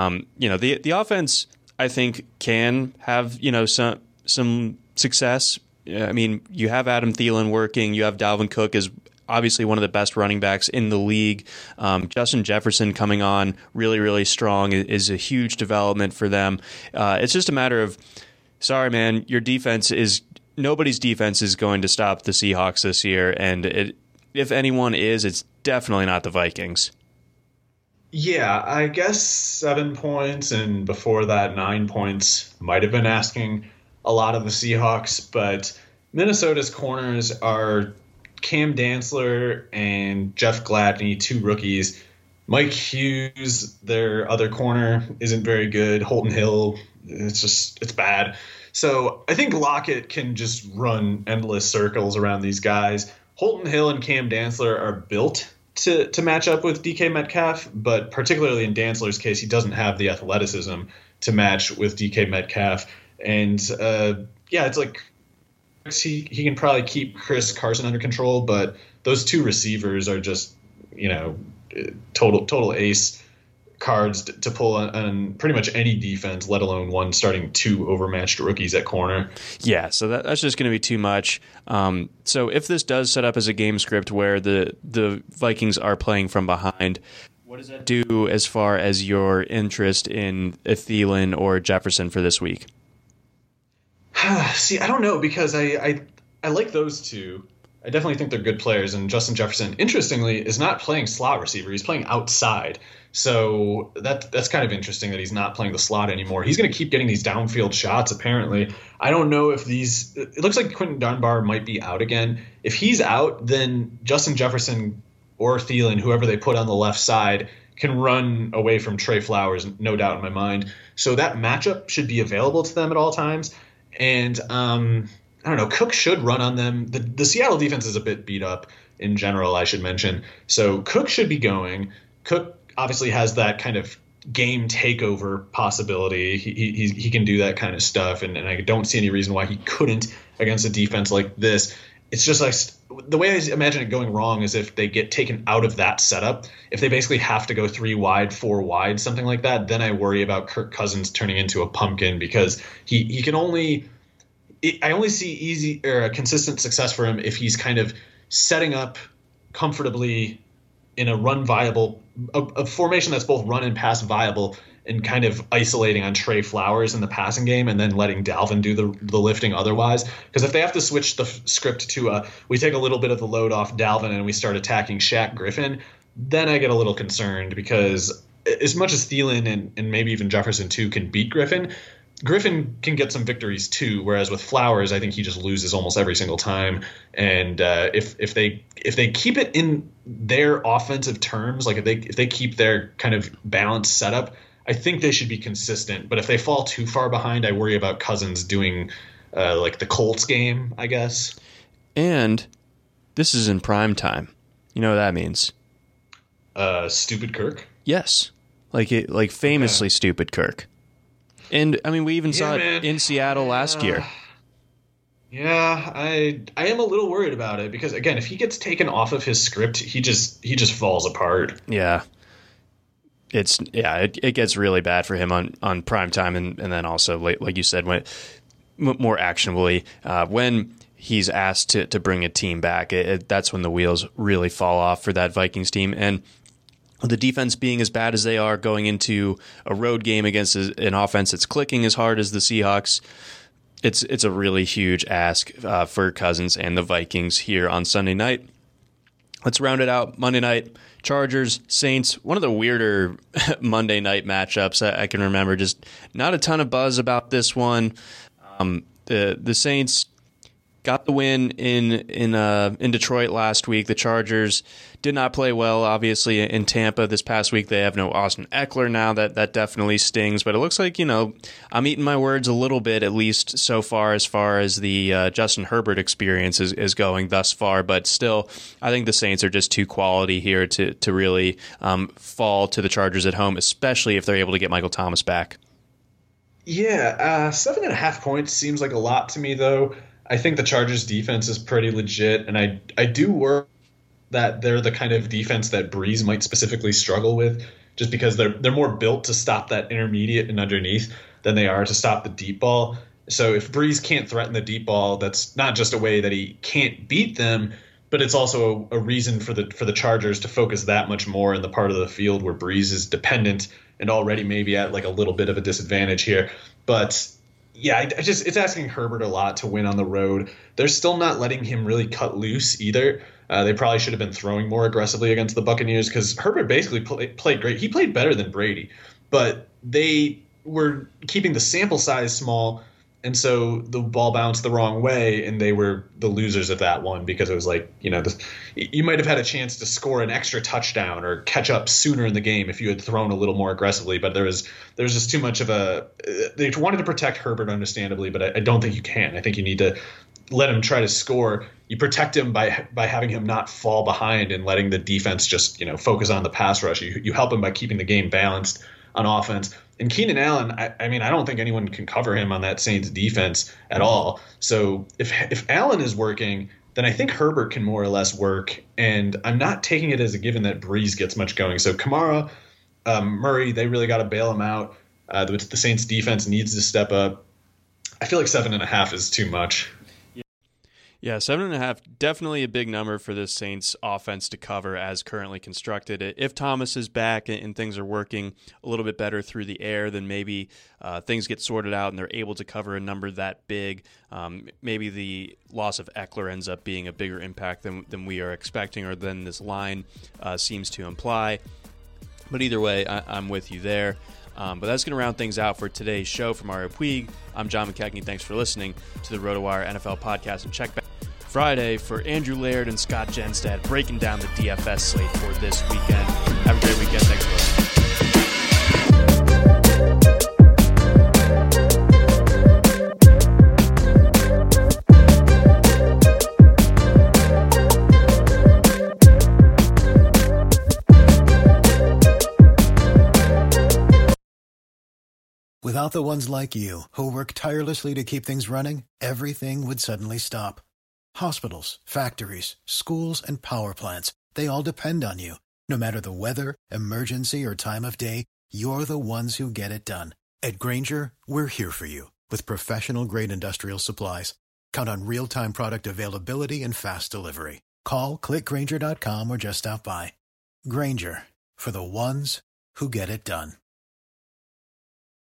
The offense, I think, can have some success. I mean, you have Adam Thielen working. You have Dalvin Cook as obviously one of the best running backs in the league. Justin Jefferson coming on really, really strong is a huge development for them. It's just a matter of, sorry, man, nobody's defense is going to stop the Seahawks this year, and if anyone is, it's definitely not the Vikings. Yeah, I guess 7 points, and before that 9 points might have been asking a lot of the Seahawks, but Minnesota's corners are Cam Dantzler and Jeff Gladney, 2 rookies. Mike Hughes, their other corner, isn't very good. Holton Hill, it's bad. So I think Lockett can just run endless circles around these guys. Holton Hill and Cam Dantzler are built to match up with DK Metcalf, but particularly in Dantzler's case, he doesn't have the athleticism to match with DK Metcalf. And it's like he can probably keep Chris Carson under control, but those two receivers are just, total ace cards to pull on pretty much any defense, let alone one starting two overmatched rookies at corner. Yeah, so that's just going to be too much. So if this does set up as a game script where the Vikings are playing from behind, what does that do as far as your interest in Thielen or Jefferson for this week? See, I don't know, because I like those two. I definitely think they're good players, and Justin Jefferson, interestingly, is not playing slot receiver. He's playing outside. So that's kind of interesting that he's not playing the slot anymore. He's going to keep getting these downfield shots, apparently. I don't know if it looks like Quinton Dunbar might be out again. If he's out, then Justin Jefferson or Thielen, whoever they put on the left side, can run away from Trey Flowers, no doubt in my mind. So that matchup should be available to them at all times. And I don't know, Cook should run on them. The Seattle defense is a bit beat up in general, I should mention. So Cook should be going. Cook obviously has that kind of game takeover possibility. He can do that kind of stuff, and I don't see any reason why he couldn't against a defense like this. It's just like the way I imagine it going wrong is if they get taken out of that setup, if they basically have to go 3 wide, 4 wide, something like that, then I worry about Kirk Cousins turning into a pumpkin, because he can only – I only see easy or consistent success for him if he's kind of setting up comfortably in a run viable, a formation that's both run and pass viable, and kind of isolating on Trey Flowers in the passing game and then letting Dalvin do the lifting otherwise. Because if they have to switch the script to we take a little bit of the load off Dalvin and we start attacking Shaq Griffin, then I get a little concerned, because as much as Thielen and maybe even Jefferson too can beat Griffin can get some victories too, whereas with Flowers, I think he just loses almost every single time. And if they keep it in their offensive terms, like if they keep their kind of balanced setup, I think they should be consistent. But if they fall too far behind, I worry about Cousins doing like the Colts game, I guess. And this is in prime time. You know what that means? Stupid Kirk? Yes. Like famously stupid Kirk. And, I mean, we even saw it in Seattle last year. Yeah, I am a little worried about it, because, again, if he gets taken off of his script, he just falls apart. Yeah. It gets really bad for him on primetime, and then also, like you said, when more actionably, when he's asked to bring a team back, that's when the wheels really fall off for that Vikings team. And the defense being as bad as they are going into a road game against an offense that's clicking as hard as the Seahawks, it's a really huge ask for Cousins and the Vikings here on Sunday night. Let's round it out. Monday night, Chargers, Saints, one of the weirder Monday night matchups I can remember. Just not a ton of buzz about this one. The Saints got the win in Detroit last week. The Chargers did not play well, obviously, in Tampa this past week. They have no Austin Eckler now. That definitely stings. But it looks like, I'm eating my words a little bit, at least so far as the Justin Herbert experience is going thus far. But still, I think the Saints are just too quality here to really fall to the Chargers at home, especially if they're able to get Michael Thomas back. Yeah, 7.5 points seems like a lot to me, though. I think the Chargers defense is pretty legit, and I do worry that they're the kind of defense that Breeze might specifically struggle with, just because they're more built to stop that intermediate and underneath than they are to stop the deep ball. So if Breeze can't threaten the deep ball, that's not just a way that he can't beat them, but it's also a reason for the Chargers to focus that much more in the part of the field where Breeze is dependent and already maybe at like a little bit of a disadvantage here. But yeah, it's asking Herbert a lot to win on the road. They're still not letting him really cut loose either. They probably should have been throwing more aggressively against the Buccaneers, because Herbert basically played great. He played better than Brady, but they were keeping the sample size small, and so the ball bounced the wrong way, and they were the losers of that one, because it was like, you might have had a chance to score an extra touchdown or catch up sooner in the game if you had thrown a little more aggressively, but there was just too much of they wanted to protect Herbert, understandably, but I don't think you can. I think you need to let him try to score. You protect him by having him not fall behind and letting the defense just focus on the pass rush. You help him by keeping the game balanced. on offense. And Keenan Allen, I mean, I don't think anyone can cover him on that Saints defense at all. So if Allen is working, then I think Herbert can more or less work. And I'm not taking it as a given that Breeze gets much going. So Kamara, Murray, they really got to bail him out. The Saints defense needs to step up. I feel like 7.5 is too much. Yeah, 7.5, definitely a big number for this Saints offense to cover as currently constructed. If Thomas is back and things are working a little bit better through the air, then maybe things get sorted out and they're able to cover a number that big. Maybe the loss of Eckler ends up being a bigger impact than we are expecting or than this line seems to imply. But either way, I'm with you there. But that's going to round things out for today's show. From Mario Puig, I'm John McKechnie. Thanks for listening to the RotoWire NFL podcast, and check back Friday for Andrew Laird and Scott Genstad breaking down the DFS slate for this weekend. Have a great weekend. Thanks for listening. Without the ones like you, who work tirelessly to keep things running, everything would suddenly stop. Hospitals, factories, schools, and power plants, they all depend on you. No matter the weather, emergency, or time of day, you're the ones who get it done. At Grainger, we're here for you with professional-grade industrial supplies. Count on real-time product availability and fast delivery. Call, click Grainger.com, or just stop by. Grainger, for the ones who get it done.